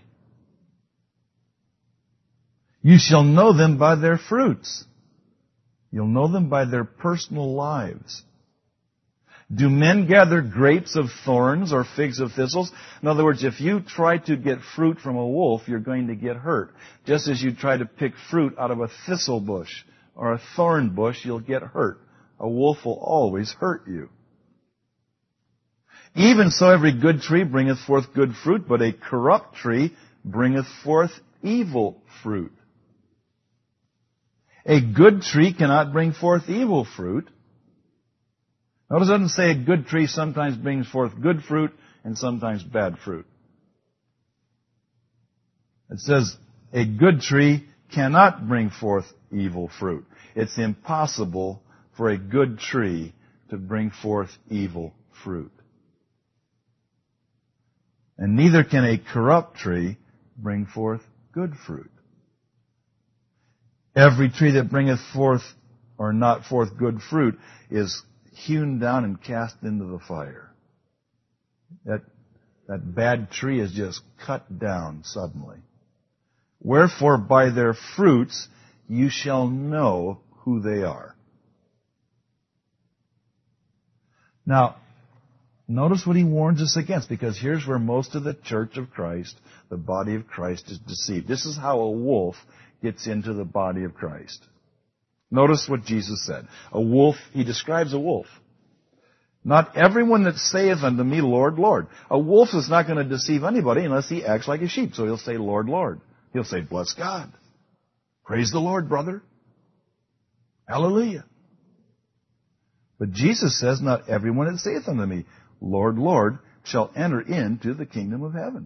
You shall know them by their fruits. You'll know them by their personal lives. Do men gather grapes of thorns or figs of thistles? In other words, if you try to get fruit from a wolf, you're going to get hurt. Just as you try to pick fruit out of a thistle bush or a thorn bush, you'll get hurt. A wolf will always hurt you. Even so, every good tree bringeth forth good fruit, but a corrupt tree bringeth forth evil fruit. A good tree cannot bring forth evil fruit. Notice it doesn't say a good tree sometimes brings forth good fruit and sometimes bad fruit. It says a good tree cannot bring forth evil fruit. It's impossible for a good tree to bring forth evil fruit. And neither can a corrupt tree bring forth good fruit. Every tree that bringeth forth or not forth good fruit is hewn down and cast into the fire. That, that bad tree is just cut down suddenly. Wherefore by their fruits you shall know who they are. Now, notice what he warns us against, because here's where most of the church of Christ, the body of Christ, is deceived. This is how a wolf gets into the body of Christ. Notice what Jesus said. A wolf, he describes a wolf. Not everyone that saith unto me, Lord, Lord. A wolf is not going to deceive anybody unless he acts like a sheep. So he'll say, Lord, Lord. He'll say, bless God. Praise the Lord, brother. Hallelujah. But Jesus says, not everyone that saith unto me, Lord, Lord, shall enter into the kingdom of heaven.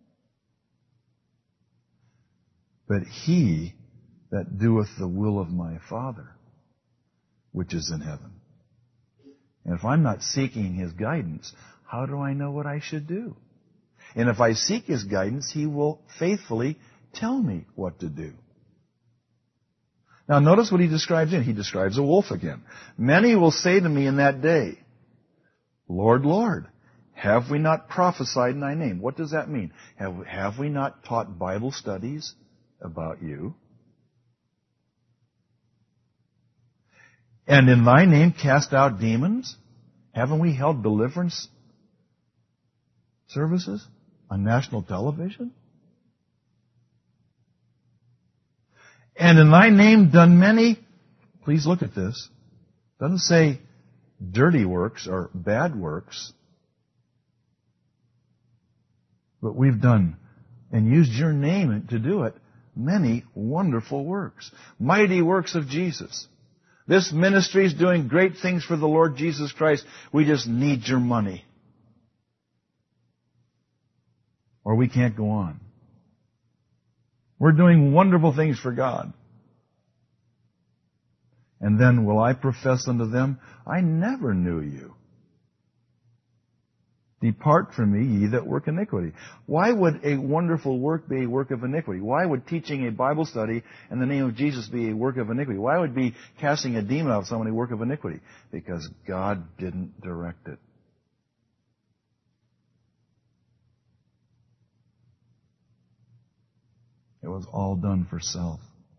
But he that doeth the will of my Father, which is in heaven. And if I'm not seeking his guidance, how do I know what I should do? And if I seek his guidance, he will faithfully tell me what to do. Now notice what he describes in. He describes a wolf again. Many will say to me in that day, Lord, Lord, have we not prophesied in thy name? What does that mean? Have, have we not taught Bible studies about you? And in thy name cast out demons? Haven't we held deliverance services on national television? And in thy name done many, please look at this, doesn't say dirty works or bad works, but we've done and used your name to do it, many wonderful works, mighty works of Jesus. This ministry is doing great things for the Lord Jesus Christ. We just need your money. Or we can't go on. We're doing wonderful things for God. And then will I profess unto them, I never knew you. Depart from me, ye that work iniquity. Why would a wonderful work be a work of iniquity? Why would teaching a Bible study in the name of Jesus be a work of iniquity? Why would be casting a demon out of someone a work of iniquity? Because God didn't direct it. It was all done for self.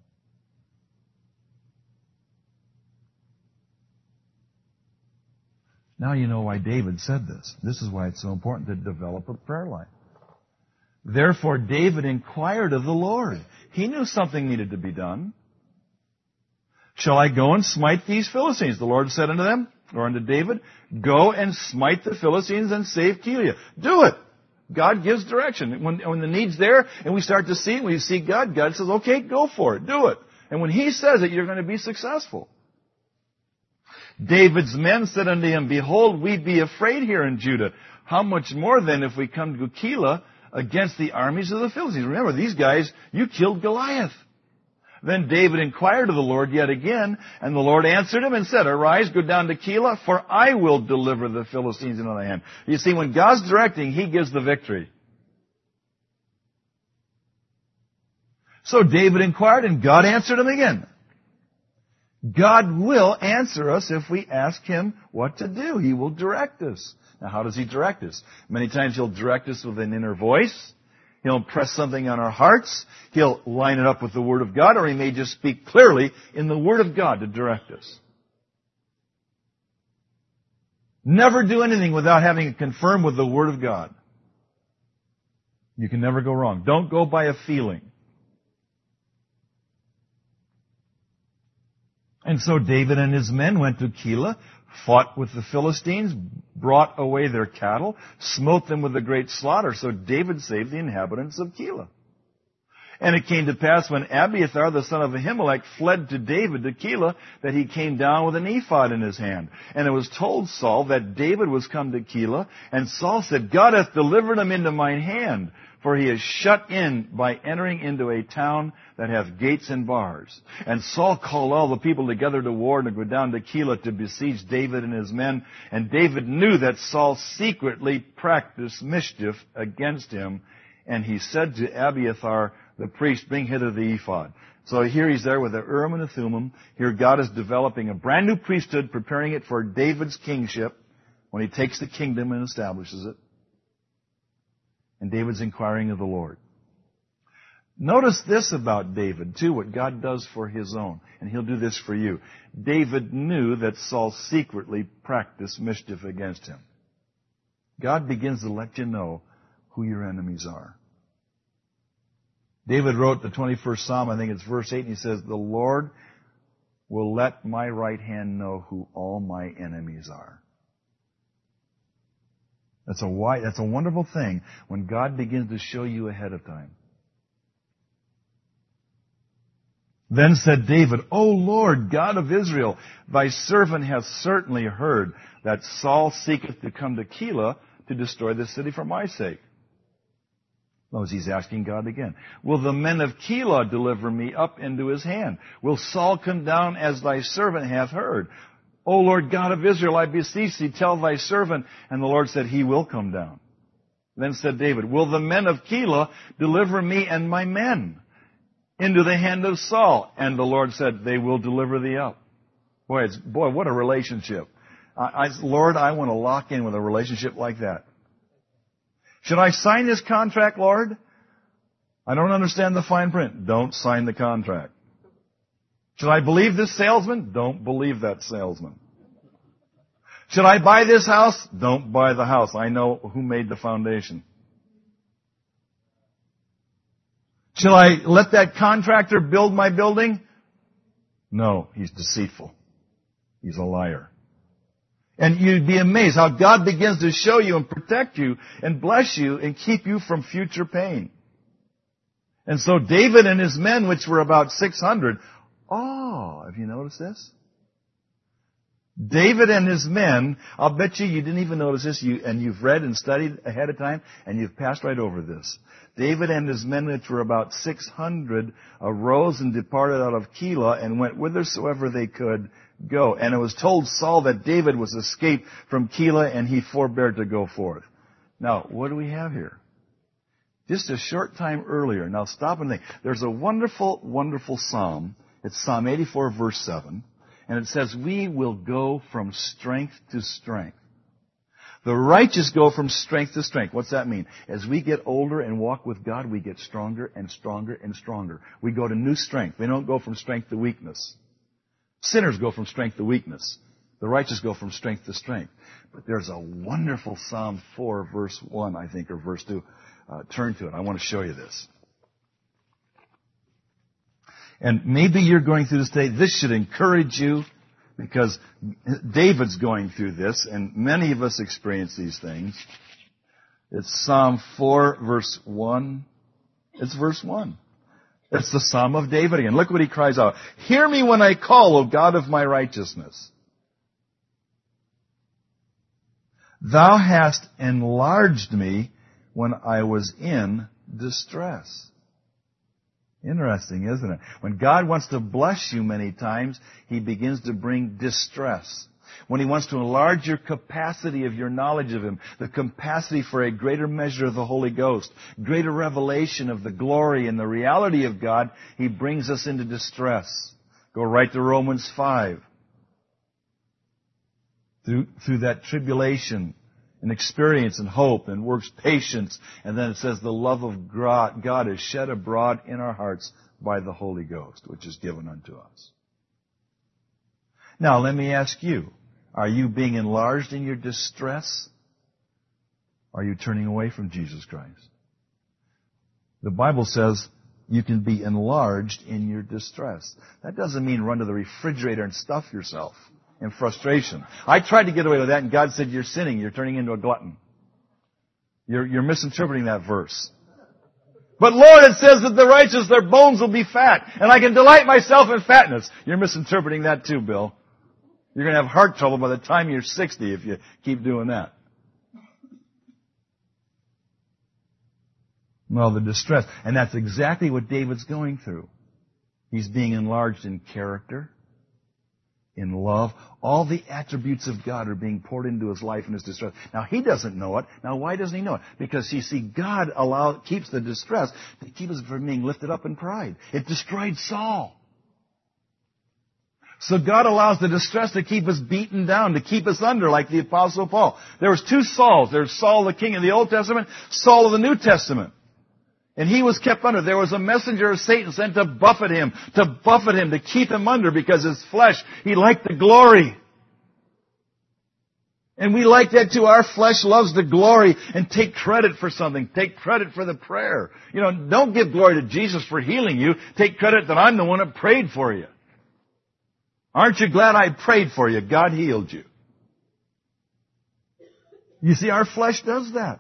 Now you know why David said this. This is why it's so important to develop a prayer life. Therefore David inquired of the Lord. He knew something needed to be done. Shall I go and smite these Philistines? The Lord said unto them, or unto David, go and smite the Philistines and save Keilah. Do it. God gives direction. When, when the need's there and we start to see, we see God, God says, okay, go for it. Do it. And when he says it, you're going to be successful. David's men said unto him, behold, we be afraid here in Judah. How much more then if we come to Keilah against the armies of the Philistines? Remember, these guys, you killed Goliath. Then David inquired of the Lord yet again, and the Lord answered him and said, Arise, go down to Keilah, for I will deliver the Philistines into thy hand. You see, when God's directing, He gives the victory. So David inquired, and God answered him again. God will answer us if we ask Him what to do. He will direct us. Now, how does He direct us? Many times He'll direct us with an inner voice. He'll impress something on our hearts. He'll line it up with the Word of God, or He may just speak clearly in the Word of God to direct us. Never do anything without having it confirmed with the Word of God. You can never go wrong. Don't go by a feeling. And so David and his men went to Keilah, fought with the Philistines, brought away their cattle, smote them with a great slaughter. So David saved the inhabitants of Keilah. And it came to pass when Abiathar, the son of Ahimelech, fled to David to Keilah, that he came down with an ephod in his hand. And it was told Saul that David was come to Keilah, and Saul said, God hath delivered him into mine hand, for he is shut in by entering into a town that hath gates and bars. And Saul called all the people together to war and to go down to Keilah to besiege David and his men. And David knew that Saul secretly practiced mischief against him. And he said to Abiathar the priest, bring hither the ephod. So here he's there with the Urim and the Thummim. Here God is developing a brand new priesthood, preparing it for David's kingship when he takes the kingdom and establishes it. And David's inquiring of the Lord. Notice this about David, too, what God does for His own. And He'll do this for you. David knew that Saul secretly practiced mischief against him. God begins to let you know who your enemies are. David wrote the twenty-first Psalm, I think it's verse eight, and he says, the Lord will let my right hand know who all my enemies are. That's a wide, that's a wonderful thing when God begins to show you ahead of time. Then said David, O Lord, God of Israel, thy servant hath certainly heard that Saul seeketh to come to Keilah to destroy the city for my sake. Notice he's asking God again. Will the men of Keilah deliver me up into his hand? Will Saul come down as thy servant hath heard? O Lord God of Israel, I beseech thee, tell thy servant. And the Lord said, he will come down. Then said David, will the men of Keilah deliver me and my men into the hand of Saul? And the Lord said, they will deliver thee up. Boy, it's, boy, what a relationship. I, I, Lord, I want to lock in with a relationship like that. Should I sign this contract, Lord? I don't understand the fine print. Don't sign the contract. Should I believe this salesman? Don't believe that salesman. Should I buy this house? Don't buy the house. I know who made the foundation. Should I let that contractor build my building? No, he's deceitful. He's a liar. And you'd be amazed how God begins to show you and protect you and bless you and keep you from future pain. And so David and his men, which were about six hundred, oh, have you noticed this? David and his men, I'll bet you you didn't even notice this, you, and you've read and studied ahead of time, and you've passed right over this. David and his men, which were about six hundred, arose and departed out of Keilah and went whithersoever they could go. And it was told Saul that David was escaped from Keilah, and he forbore to go forth. Now, what do we have here? Just a short time earlier. Now, stop and think. There's a wonderful, wonderful psalm. It's Psalm eighty-four, verse seven. And it says, we will go from strength to strength. The righteous go from strength to strength. What's that mean? As we get older and walk with God, we get stronger and stronger and stronger. We go to new strength. We don't go from strength to weakness. Sinners go from strength to weakness. The righteous go from strength to strength. But there's a wonderful Psalm four, verse one, I think, or verse two. Uh, turn to it. I want to show you this. And maybe you're going through this today. This should encourage you because David's going through this, and many of us experience these things. It's Psalm four, verse one. It's verse one. It's the Psalm of David again. Look what he cries out. Hear me when I call, O God of my righteousness. Thou hast enlarged me when I was in distress. Interesting, isn't it? When God wants to bless you many times, He begins to bring distress. When He wants to enlarge your capacity of your knowledge of Him, the capacity for a greater measure of the Holy Ghost, greater revelation of the glory and the reality of God, He brings us into distress. Go right to Romans five. Through, through that tribulation and experience and hope and works patience. And then it says the love of God is shed abroad in our hearts by the Holy Ghost, which is given unto us. Now, let me ask you, are you being enlarged in your distress? Are you turning away from Jesus Christ? The Bible says you can be enlarged in your distress. That doesn't mean run to the refrigerator and stuff yourself in frustration. I tried to get away with that, and God said, you're sinning. You're turning into a glutton. You're, you're misinterpreting that verse. But Lord, it says that the righteous, their bones will be fat, and I can delight myself in fatness. You're misinterpreting that too, Bill. You're going to have heart trouble by the time you're sixty if you keep doing that. Well, the distress. And that's exactly what David's going through. He's being enlarged in character, in love. All the attributes of God are being poured into his life in his distress. Now, he doesn't know it. Now, why doesn't he know it? Because, you see, God allow, keeps the distress to keep us from being lifted up in pride. It destroyed Saul. So God allows the distress to keep us beaten down, to keep us under, like the Apostle Paul. There was two Sauls. There's Saul the king of the Old Testament, Saul of the New Testament. And he was kept under. There was a messenger of Satan sent to buffet him, to buffet him, to keep him under, because his flesh, he liked the glory. And we like that too. Our flesh loves the glory and take credit for something. Take credit for the prayer. You know, don't give glory to Jesus for healing you. Take credit that I'm the one that prayed for you. Aren't you glad I prayed for you? God healed you. You see, our flesh does that.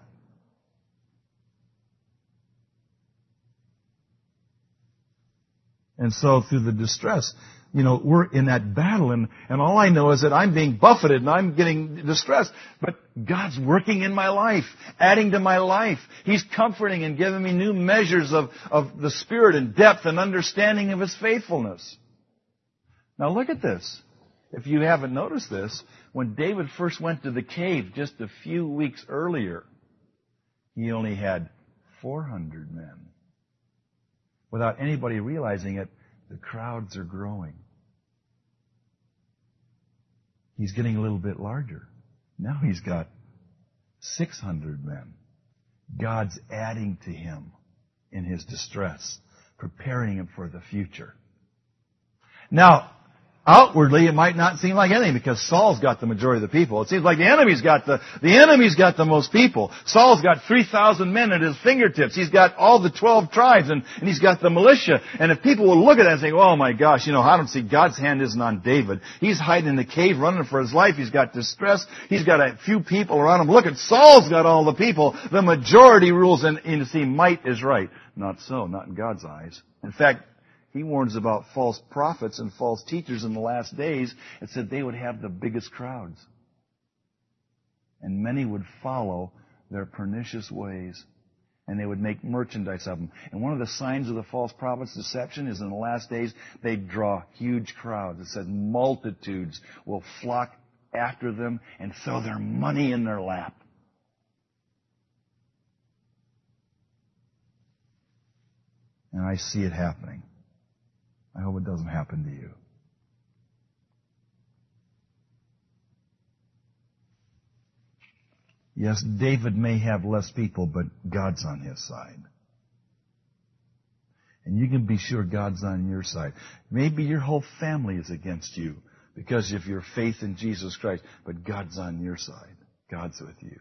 And so through the distress, you know, we're in that battle, and, and all I know is that I'm being buffeted and I'm getting distressed. But God's working in my life, adding to my life. He's comforting and giving me new measures of, of the Spirit and depth and understanding of His faithfulness. Now look at this. If you haven't noticed this, when David first went to the cave just a few weeks earlier, he only had four hundred men. Without anybody realizing it, the crowds are growing. He's getting a little bit larger. Now he's got six hundred men. God's adding to him in his distress, preparing him for the future. Now, outwardly, it might not seem like anything because Saul's got the majority of the people. It seems like the enemy's got the, the enemy's got the most people. Saul's got three thousand men at his fingertips. He's got all the twelve tribes and, and he's got the militia. And if people will look at that and say, oh my gosh, you know, I don't see God's hand isn't on David. He's hiding in the cave running for his life. He's got distress. He's got a few people around him. Look at Saul's got all the people. The majority rules, and, and you see, might is right. Not so, not in God's eyes. In fact, He warns about false prophets and false teachers in the last days. It said they would have the biggest crowds. And many would follow their pernicious ways. And they would make merchandise of them. And one of the signs of the false prophet's deception is in the last days, they draw huge crowds. It said multitudes will flock after them and throw their money in their lap. And I see it happening. I hope it doesn't happen to you. Yes, David may have less people, but God's on his side. And you can be sure God's on your side. Maybe your whole family is against you because of your faith in Jesus Christ, but God's on your side. God's with you.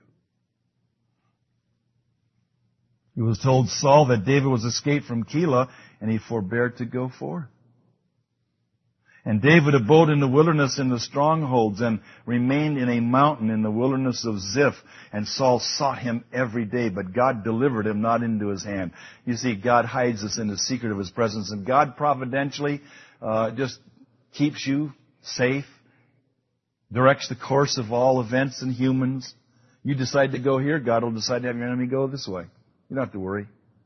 It was told Saul that David was escaped from Keilah, and he forbore to go forth. And David abode in the wilderness in the strongholds and remained in a mountain in the wilderness of Ziph. And Saul sought him every day, but God delivered him not into his hand. You see, God hides us in the secret of His presence. And God providentially uh, just keeps you safe, directs the course of all events and humans. You decide to go here, God will decide to have your enemy go this way. You don't have to worry.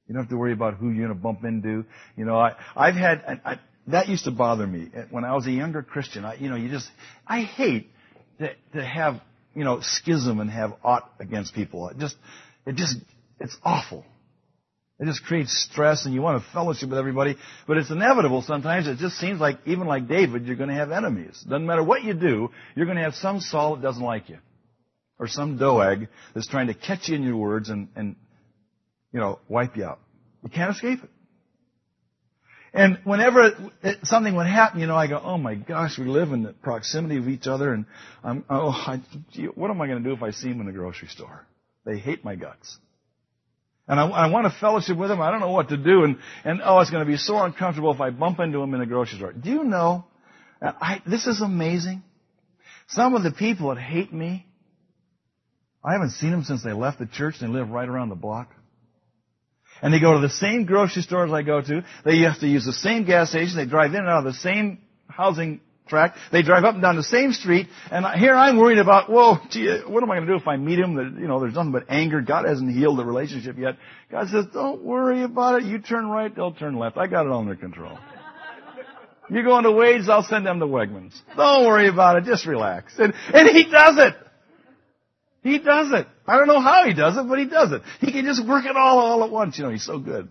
You don't have to worry about who you're going to bump into. You know, I, I've had, I, I, that used to bother me. When I was a younger Christian, I, you know, you just, I hate to, to have, you know, schism and have aught against people. It just, it just, it's awful. It just creates stress, and you want to fellowship with everybody, but it's inevitable sometimes. It just seems like, even like David, you're going to have enemies. Doesn't matter what you do, you're going to have some Saul that doesn't like you. Or some Doeg that's trying to catch you in your words and, and, you know, wipe you out. You can't escape it. And whenever it, it, something would happen, you know, I go, oh my gosh, we live in the proximity of each other, and I'm, oh, I, gee, what am I going to do if I see them in the grocery store? They hate my guts. And I, I want to fellowship with them. I don't know what to do, and, and oh, it's going to be so uncomfortable if I bump into them in the grocery store. Do you know, I, this is amazing. Some of the people that hate me, I haven't seen them since they left the church, and they live right around the block. And they go to the same grocery stores I go to. They have to use the same gas station. They drive in and out of the same housing tract. They drive up and down the same street. And here I'm worried about, whoa, gee, what am I going to do if I meet him? You know, there's nothing but anger. God hasn't healed the relationship yet. God says, don't worry about it. You turn right, they'll turn left. I got it under control. You go into Wade's, I'll send them to Wegmans. Don't worry about it. Just relax. And, and he does it. He does it. I don't know how he does it, but he does it. He can just work it all all at once. You know, he's so good.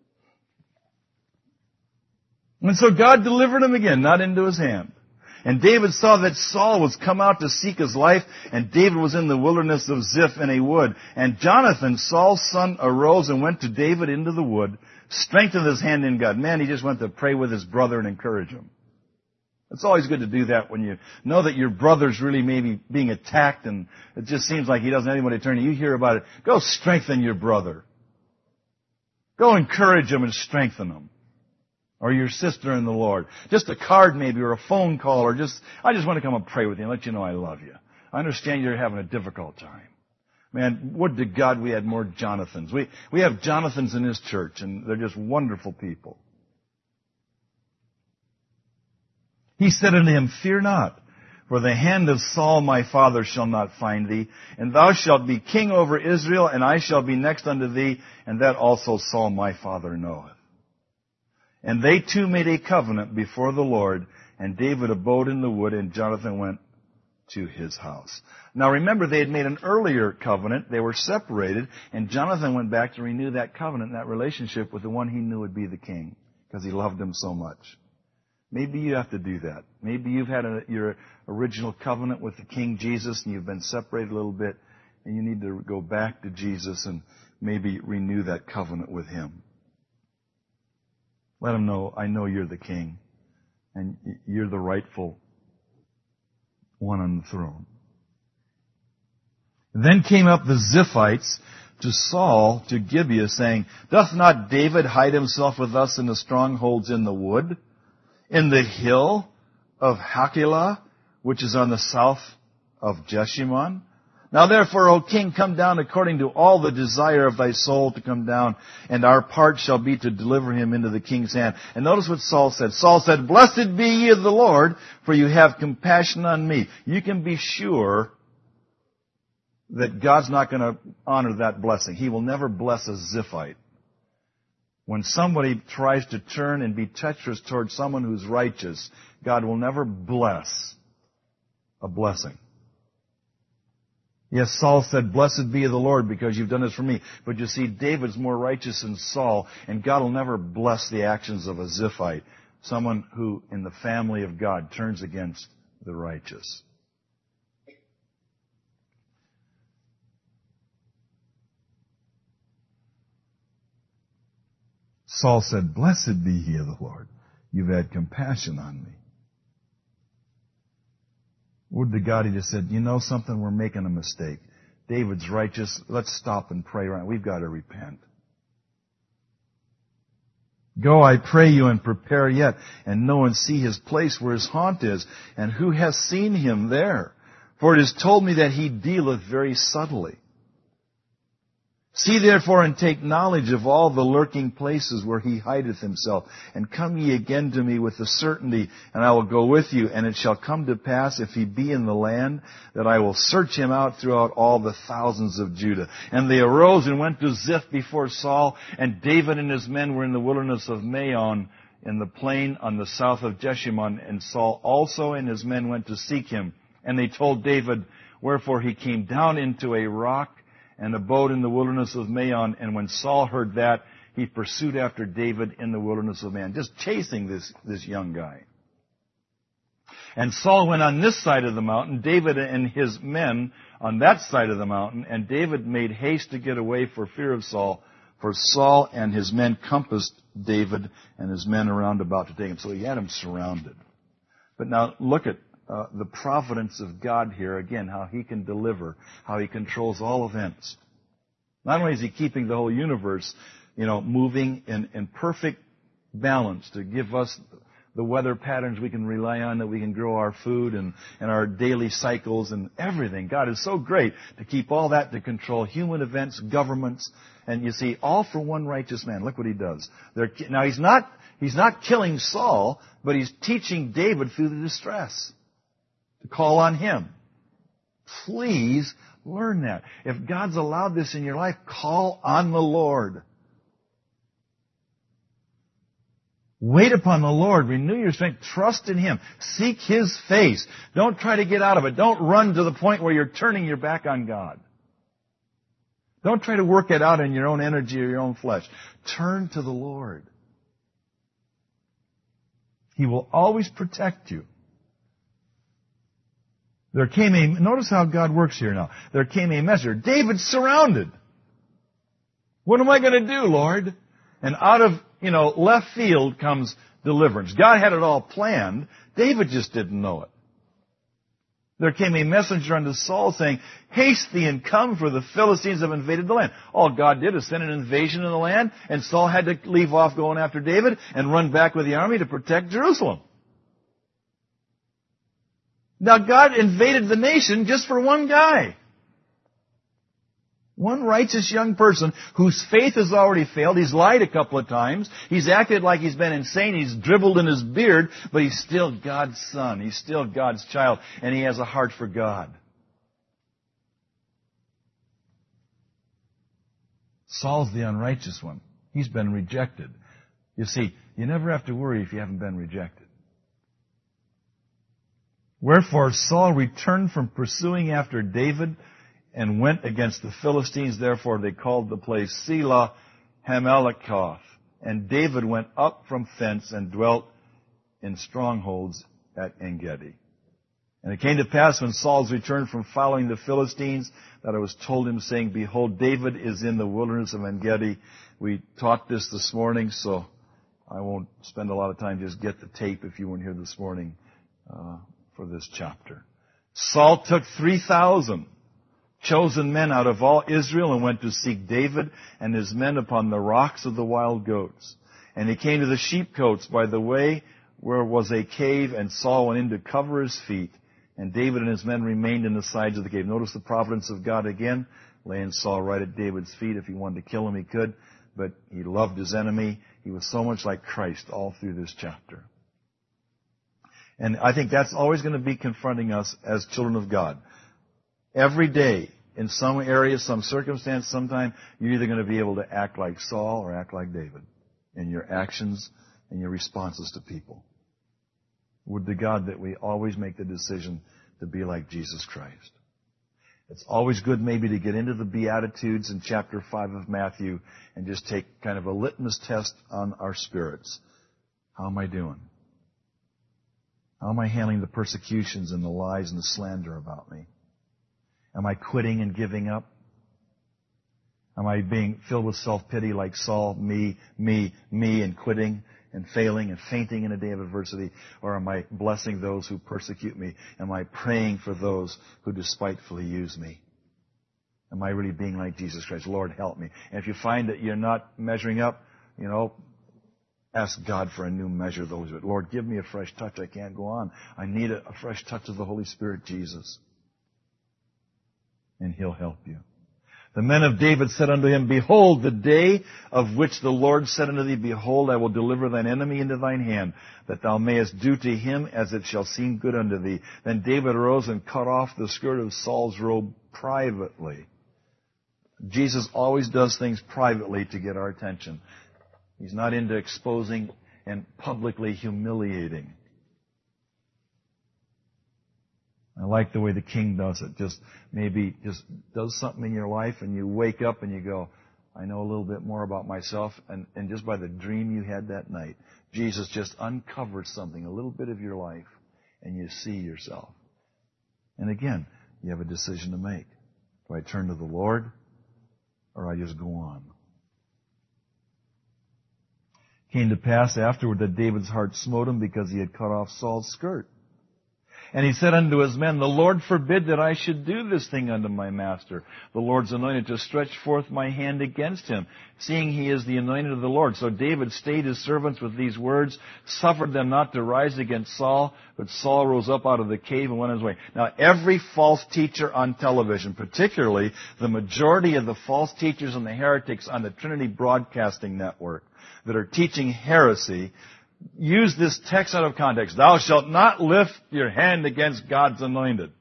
And so God delivered him again, not into his hand. And David saw that Saul was come out to seek his life, and David was in the wilderness of Ziph in a wood. And Jonathan, Saul's son, arose and went to David into the wood, strengthened his hand in God. Man, he just went to pray with his brother and encourage him. It's always good to do that when you know that your brother's really maybe being attacked and it just seems like he doesn't have anybody to turn to. You hear about it. Go strengthen your brother. Go encourage him and strengthen him. Or your sister in the Lord. Just a card maybe or a phone call or just, I just want to come and pray with you and let you know I love you. I understand you're having a difficult time. Man, would to God we had more Jonathans. We, we have Jonathans in this church and they're just wonderful people. He said unto him, fear not, for the hand of Saul my father shall not find thee, and thou shalt be king over Israel, and I shall be next unto thee, and that also Saul my father knoweth. And they two made a covenant before the Lord, and David abode in the wood, and Jonathan went to his house. Now remember, they had made an earlier covenant. They were separated, and Jonathan went back to renew that covenant, that relationship with the one he knew would be the king, because he loved him so much. Maybe you have to do that. Maybe you've had a, your original covenant with the King Jesus and you've been separated a little bit and you need to go back to Jesus and maybe renew that covenant with him. Let him know, I know you're the king and you're the rightful one on the throne. And then came up the Ziphites to Saul to Gibeah, saying, doth not David hide himself with us in the strongholds in the wood? In the hill of Hachilah, which is on the south of Jeshimon. Now therefore, O king, come down according to all the desire of thy soul to come down, and our part shall be to deliver him into the king's hand. And notice what Saul said. Saul said, blessed be ye of the Lord, for you have compassion on me. You can be sure that God's not going to honor that blessing. He will never bless a Ziphite. When somebody tries to turn and be treacherous towards someone who's righteous, God will never bless a blessing. Yes, Saul said, blessed be the Lord because you've done this for me. But you see, David's more righteous than Saul, and God will never bless the actions of a Ziphite, someone who in the family of God turns against the righteous. Saul said, blessed be he of the Lord. You've had compassion on me. Would to God he just said, you know something, we're making a mistake. David's righteous. Let's stop and pray right now. We've got to repent. Go, I pray you, and prepare yet, and know and see his place where his haunt is, and who has seen him there. For it is told me that he dealeth very subtly. See therefore and take knowledge of all the lurking places where he hideth himself. And come ye again to me with the certainty, and I will go with you. And it shall come to pass, if he be in the land, that I will search him out throughout all the thousands of Judah. And they arose and went to Ziph before Saul, and David and his men were in the wilderness of Maon, in the plain on the south of Jeshimon. And Saul also and his men went to seek him. And they told David, wherefore he came down into a rock and abode in the wilderness of Maon. And when Saul heard that, he pursued after David in the wilderness of Maon, just chasing this, this young guy. And Saul went on this side of the mountain, David and his men on that side of the mountain, and David made haste to get away for fear of Saul, for Saul and his men compassed David and his men around about to take him. So he had him surrounded. But now look at Uh, the providence of God here, again, how he can deliver, how he controls all events. Not only is he keeping the whole universe, you know, moving in, in perfect balance to give us the weather patterns we can rely on, that we can grow our food and, and our daily cycles and everything. God is so great to keep all that, to control human events, governments, and you see, all for one righteous man. Look what he does. They're, now he's not, he's not killing Saul, but he's teaching David through the distress to call on him. Please learn that. If God's allowed this in your life, call on the Lord. Wait upon the Lord. Renew your strength. Trust in Him. Seek His face. Don't try to get out of it. Don't run to the point where you're turning your back on God. Don't try to work it out in your own energy or your own flesh. Turn to the Lord. He will always protect you. There came a, notice how God works here now. There came a messenger. David's surrounded. What am I going to do, Lord? And out of, you know, left field comes deliverance. God had it all planned. David just didn't know it. There came a messenger unto Saul saying, haste thee and come, for the Philistines have invaded the land. All God did is send an invasion in the land, and Saul had to leave off going after David and run back with the army to protect Jerusalem. Now God invaded the nation just for one guy. One righteous young person whose faith has already failed. He's lied a couple of times. He's acted like he's been insane. He's dribbled in his beard, but he's still God's son. He's still God's child, and he has a heart for God. Saul's the unrighteous one. He's been rejected. You see, you never have to worry if you haven't been rejected. Wherefore Saul returned from pursuing after David and went against the Philistines. Therefore they called the place Selah Hamelikoth. And David went up from thence and dwelt in strongholds at En-gedi. And it came to pass when Saul's returned from following the Philistines that I was told him, saying, behold, David is in the wilderness of En-gedi. We taught this this morning, so I won't spend a lot of time. Just get the tape if you weren't here this morning. Uh, for this chapter. Saul took three thousand chosen men out of all Israel and went to seek David and his men upon the rocks of the wild goats. And he came to the sheepcotes by the way where was a cave, and Saul went in to cover his feet. And David and his men remained in the sides of the cave. Notice the providence of God again, laying Saul right at David's feet. If he wanted to kill him, he could. But he loved his enemy. He was so much like Christ all through this chapter. And I think that's always going to be confronting us as children of God. Every day, in some area, some circumstance, sometime, you're either going to be able to act like Saul or act like David in your actions and your responses to people. Would to God that we always make the decision to be like Jesus Christ. It's always good maybe to get into the Beatitudes in chapter five of Matthew and just take kind of a litmus test on our spirits. How am I doing? How am I handling the persecutions and the lies and the slander about me? Am I quitting and giving up? Am I being filled with self-pity like Saul, me, me, me, and quitting and failing and fainting in a day of adversity? Or am I blessing those who persecute me? Am I praying for those who despitefully use me? Am I really being like Jesus Christ? Lord, help me. And if you find that you're not measuring up, you know, ask God for a new measure of those. Lord, give me a fresh touch. I can't go on. I need a, a fresh touch of the Holy Spirit, Jesus. And He'll help you. The men of David said unto him, Behold, the day of which the Lord said unto thee, Behold, I will deliver thine enemy into thine hand, that thou mayest do to him as it shall seem good unto thee. Then David arose and cut off the skirt of Saul's robe privately. Jesus always does things privately to get our attention. He's not into exposing and publicly humiliating. I like the way the king does it. Just maybe just does something in your life and you wake up and you go, I know a little bit more about myself. And, and just by the dream you had that night, Jesus just uncovered something, a little bit of your life, and you see yourself. And again, you have a decision to make. Do I turn to the Lord or I just go on? It came to pass afterward that David's heart smote him because he had cut off Saul's skirt. And he said unto his men, The Lord forbid that I should do this thing unto my master, the Lord's anointed, to stretch forth my hand against him, seeing he is the anointed of the Lord. So David stayed his servants with these words, suffered them not to rise against Saul, but Saul rose up out of the cave and went his way. Now, every false teacher on television, particularly the majority of the false teachers and the heretics on the Trinity Broadcasting Network that are teaching heresy, use this text out of context. Thou shalt not lift your hand against God's anointed.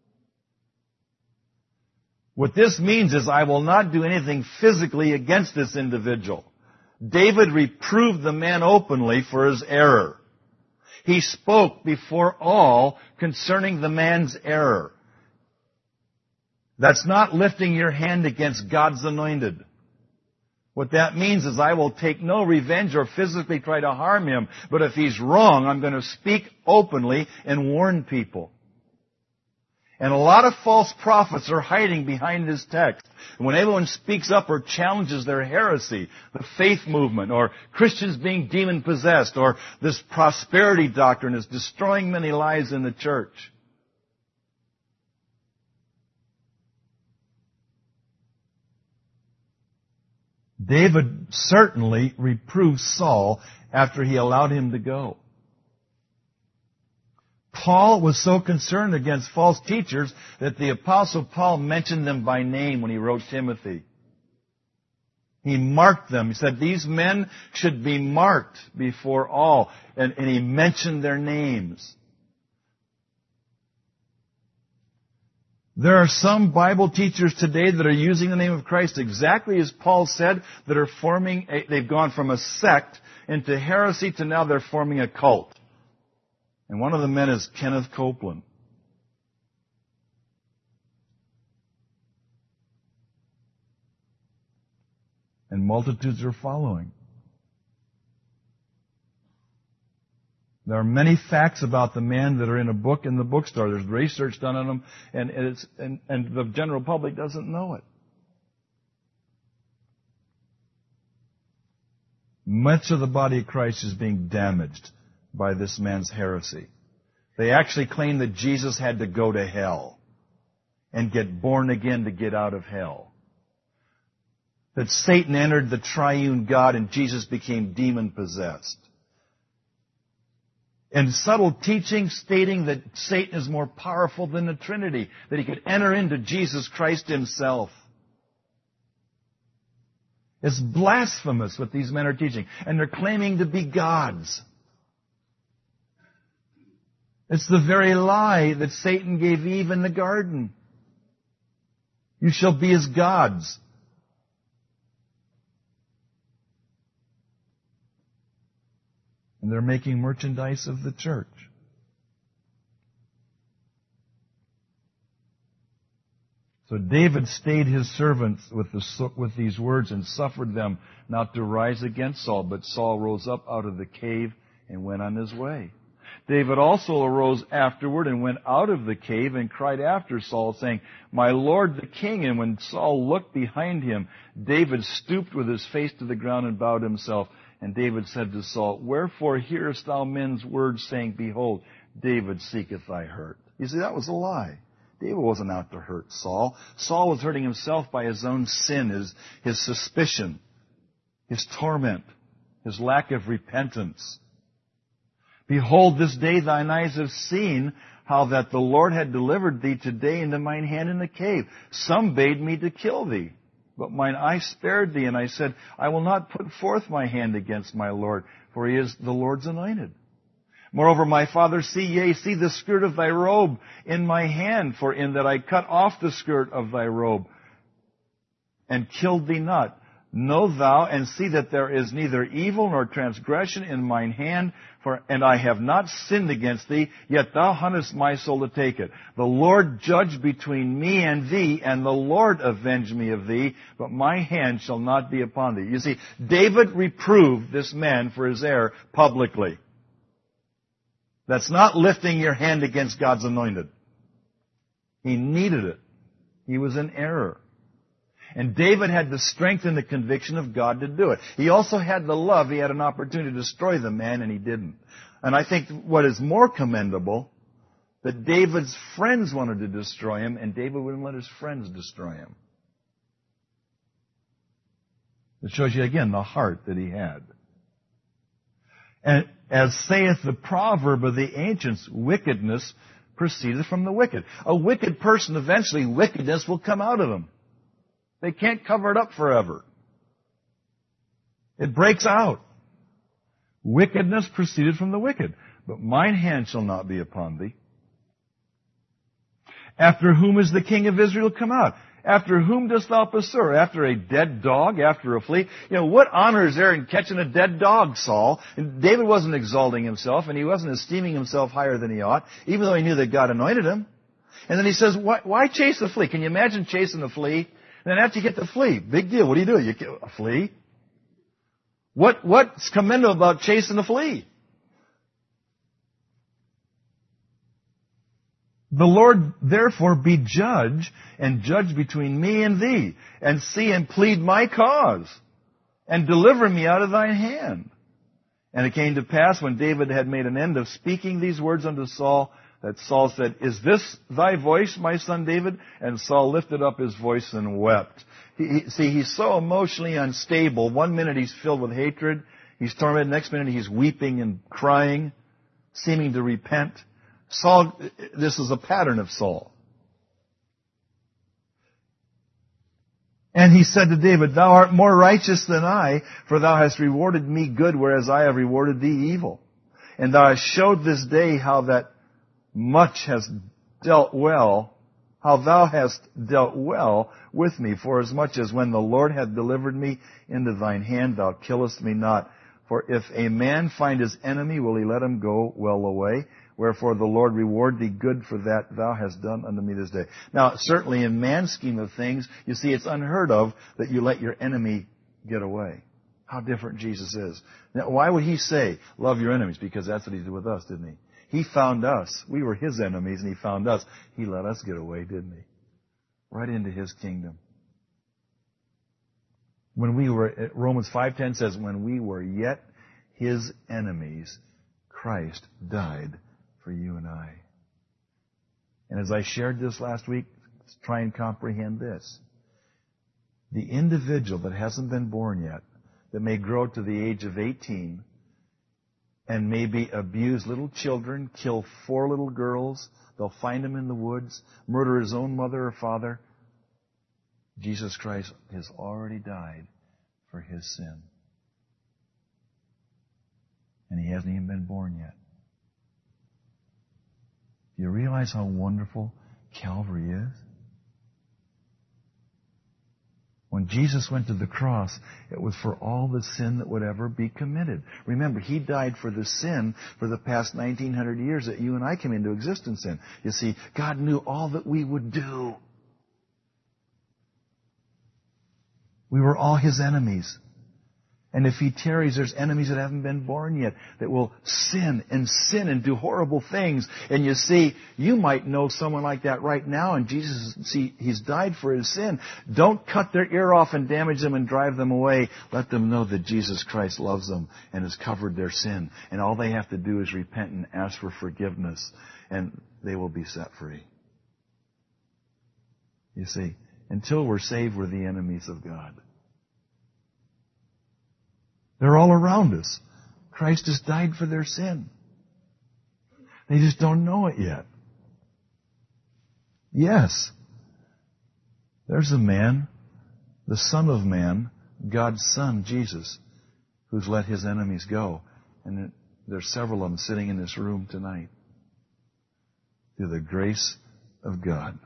What this means is I will not do anything physically against this individual. David reproved the man openly for his error. He spoke before all concerning the man's error. That's not lifting your hand against God's anointed. What that means is I will take no revenge or physically try to harm him, but if he's wrong, I'm going to speak openly and warn people. And a lot of false prophets are hiding behind this text. And when anyone speaks up or challenges their heresy, the faith movement, or Christians being demon-possessed, or this prosperity doctrine is destroying many lives in the church, David certainly reproved Saul after he allowed him to go. Paul was so concerned against false teachers that the Apostle Paul mentioned them by name when he wrote Timothy. He marked them. He said, these men should be marked before all. And, and he mentioned their names. There are some Bible teachers today that are using the name of Christ exactly as Paul said, that are forming, a, they've gone from a sect into heresy to now they're forming a cult. And one of the men is Kenneth Copeland. And multitudes are following. There are many facts about the man that are in a book in the bookstore. There's research done on them, and, it's, and, and the general public doesn't know it. Much of the body of Christ is being damaged by this man's heresy. They actually claim that Jesus had to go to hell and get born again to get out of hell. That Satan entered the triune God and Jesus became demon-possessed. And subtle teaching stating that Satan is more powerful than the Trinity, that he could enter into Jesus Christ himself. It's blasphemous what these men are teaching, and they're claiming to be gods. It's the very lie that Satan gave Eve in the garden. You shall be as gods. And they're making merchandise of the church. So David stayed his servants with, the, with these words and suffered them not to rise against Saul. But Saul rose up out of the cave and went on his way. David also arose afterward and went out of the cave and cried after Saul, saying, My Lord the king. And when Saul looked behind him, David stooped with his face to the ground and bowed himself. And David said to Saul, Wherefore hearest thou men's words, saying, Behold, David seeketh thy hurt? You see, that was a lie. David wasn't out to hurt Saul. Saul was hurting himself by his own sin, his, his suspicion, his torment, his lack of repentance. Behold, this day thine eyes have seen how that the Lord had delivered thee today into mine hand in the cave. Some bade me to kill thee. But mine eye spared thee, and I said, I will not put forth my hand against my Lord, for he is the Lord's anointed. Moreover, my father, see, yea, see the skirt of thy robe in my hand, for in that I cut off the skirt of thy robe, and killed thee not. Know thou, and see that there is neither evil nor transgression in mine hand, for and I have not sinned against thee, yet thou huntest my soul to take it. The Lord judge between me and thee, and the Lord avenge me of thee, but my hand shall not be upon thee. You see, David reproved this man for his error publicly. That's not lifting your hand against God's anointed. He needed it. He was in error. And David had the strength and the conviction of God to do it. He also had the love. He had an opportunity to destroy the man, and he didn't. And I think what is more commendable, that David's friends wanted to destroy him, and David wouldn't let his friends destroy him. It shows you again the heart that he had. And as saith the proverb of the ancients, wickedness proceedeth from the wicked. A wicked person, eventually wickedness will come out of him. They can't cover it up forever. It breaks out. Wickedness proceeded from the wicked, but mine hand shall not be upon thee. After whom is the king of Israel come out? After whom dost thou pursue? After a dead dog? After a flea? You know, what honor is there in catching a dead dog, Saul? And David wasn't exalting himself, and he wasn't esteeming himself higher than he ought, even though he knew that God anointed him. And then he says, why, why chase the flea? Can you imagine chasing a flea? And then after you get the flea, big deal. What do you do? You kill a flea? What, what's commendable about chasing a flea? The Lord therefore be judge, and judge between me and thee, and see and plead my cause, and deliver me out of thine hand. And it came to pass, when David had made an end of speaking these words unto Saul, that Saul said, Is this thy voice, my son David? And Saul lifted up his voice and wept. He, he, see, he's so emotionally unstable. One minute he's filled with hatred. He's tormented. Next minute he's weeping and crying, seeming to repent. Saul, this is a pattern of Saul. And he said to David, Thou art more righteous than I, for thou hast rewarded me good, whereas I have rewarded thee evil. And thou hast showed this day how that much hast dealt well, how thou hast dealt well with me, for as much as when the Lord hath delivered me into thine hand, thou killest me not. For if a man find his enemy, will he let him go well away? Wherefore the Lord reward thee good for that thou hast done unto me this day. Now, certainly in man's scheme of things, you see, it's unheard of that you let your enemy get away. How different Jesus is. Now, why would he say, love your enemies? Because that's what he did with us, didn't he? He found us. We were his enemies, and he found us. He let us get away, didn't he? Right into his kingdom. When we were, Romans five ten says, when we were yet his enemies, Christ died for you and I. And as I shared this last week, let's try and comprehend this. The individual that hasn't been born yet, that may grow to the age of eighteen, and maybe abuse little children, kill four little girls, they'll find them in the woods, murder his own mother or father. Jesus Christ has already died for his sin. And he hasn't even been born yet. Do you realize how wonderful Calvary is? When Jesus went to the cross, it was for all the sin that would ever be committed. Remember, he died for the sin for the past nineteen hundred years that you and I came into existence in. You see, God knew all that we would do. We were all his enemies. And if he tarries, there's enemies that haven't been born yet that will sin and sin and do horrible things. And you see, you might know someone like that right now, and Jesus, see, he's died for his sin. Don't cut their ear off and damage them and drive them away. Let them know that Jesus Christ loves them and has covered their sin. And all they have to do is repent and ask for forgiveness, and they will be set free. You see, until we're saved, we're the enemies of God. They're all around us. Christ has died for their sin. They just don't know it yet. Yes. There's a man The Son of Man, God's Son, Jesus, who's let His enemies go. And there's several of them sitting in this room tonight. Through the grace of God.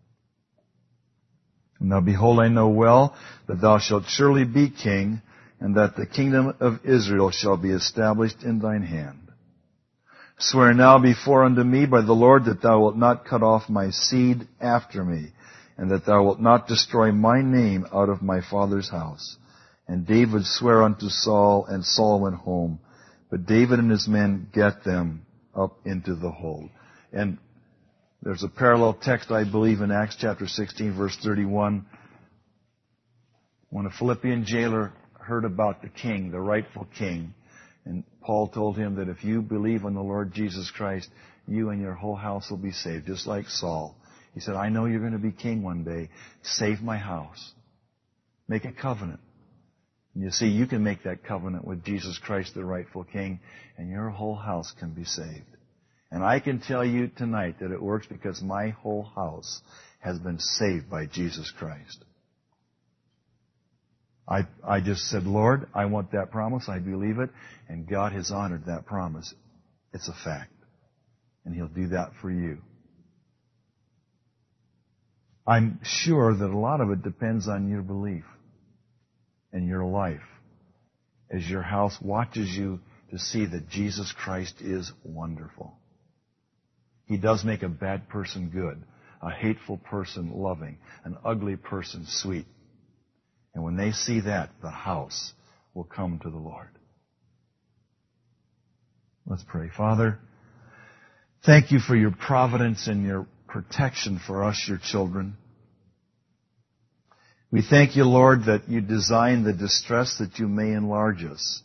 Now behold, I know well that thou shalt surely be king, and that the kingdom of Israel shall be established in thine hand. Swear now before unto me by the Lord that thou wilt not cut off my seed after me, and that thou wilt not destroy my name out of my father's house. And David sware unto Saul, and Saul went home. But David and his men get them up into the hold. And there's a parallel text, I believe, in Acts chapter sixteen, verse thirty-one. When a Philippian jailer heard about the king, the rightful king, and Paul told him that if you believe on the Lord Jesus Christ, you and your whole house will be saved, just like Saul. He said, I know you're going to be king one day. Save my house. Make a covenant. And you see, you can make that covenant with Jesus Christ, the rightful king, and your whole house can be saved. And I can tell you tonight that it works because my whole house has been saved by Jesus Christ. I, I just said, Lord, I want that promise. I believe it. And God has honored that promise. It's a fact. And He'll do that for you. I'm sure that a lot of it depends on your belief and your life as your house watches you to see that Jesus Christ is wonderful. He does make a bad person good, a hateful person loving, an ugly person sweet. And when they see that, the house will come to the Lord. Let's pray. Father, thank you for your providence and your protection for us, your children. We thank you, Lord, that you design the distress that you may enlarge us.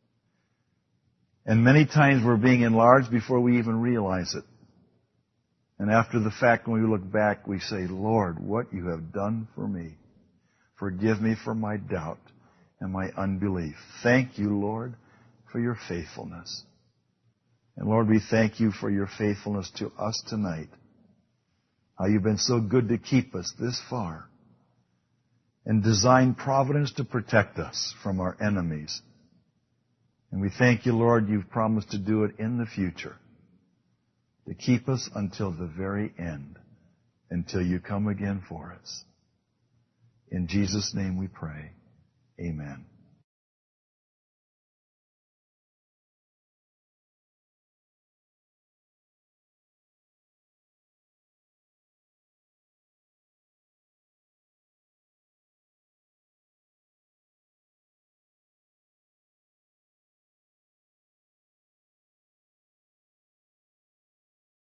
And many times we're being enlarged before we even realize it. And after the fact, when we look back, we say, Lord, what you have done for me. Forgive me for my doubt and my unbelief. Thank you, Lord, for your faithfulness. And Lord, we thank you for your faithfulness to us tonight. How you've been so good to keep us this far. And design providence to protect us from our enemies. And we thank you, Lord, you've promised to do it in the future. To keep us until the very end. Until you come again for us. In Jesus' name we pray. Amen.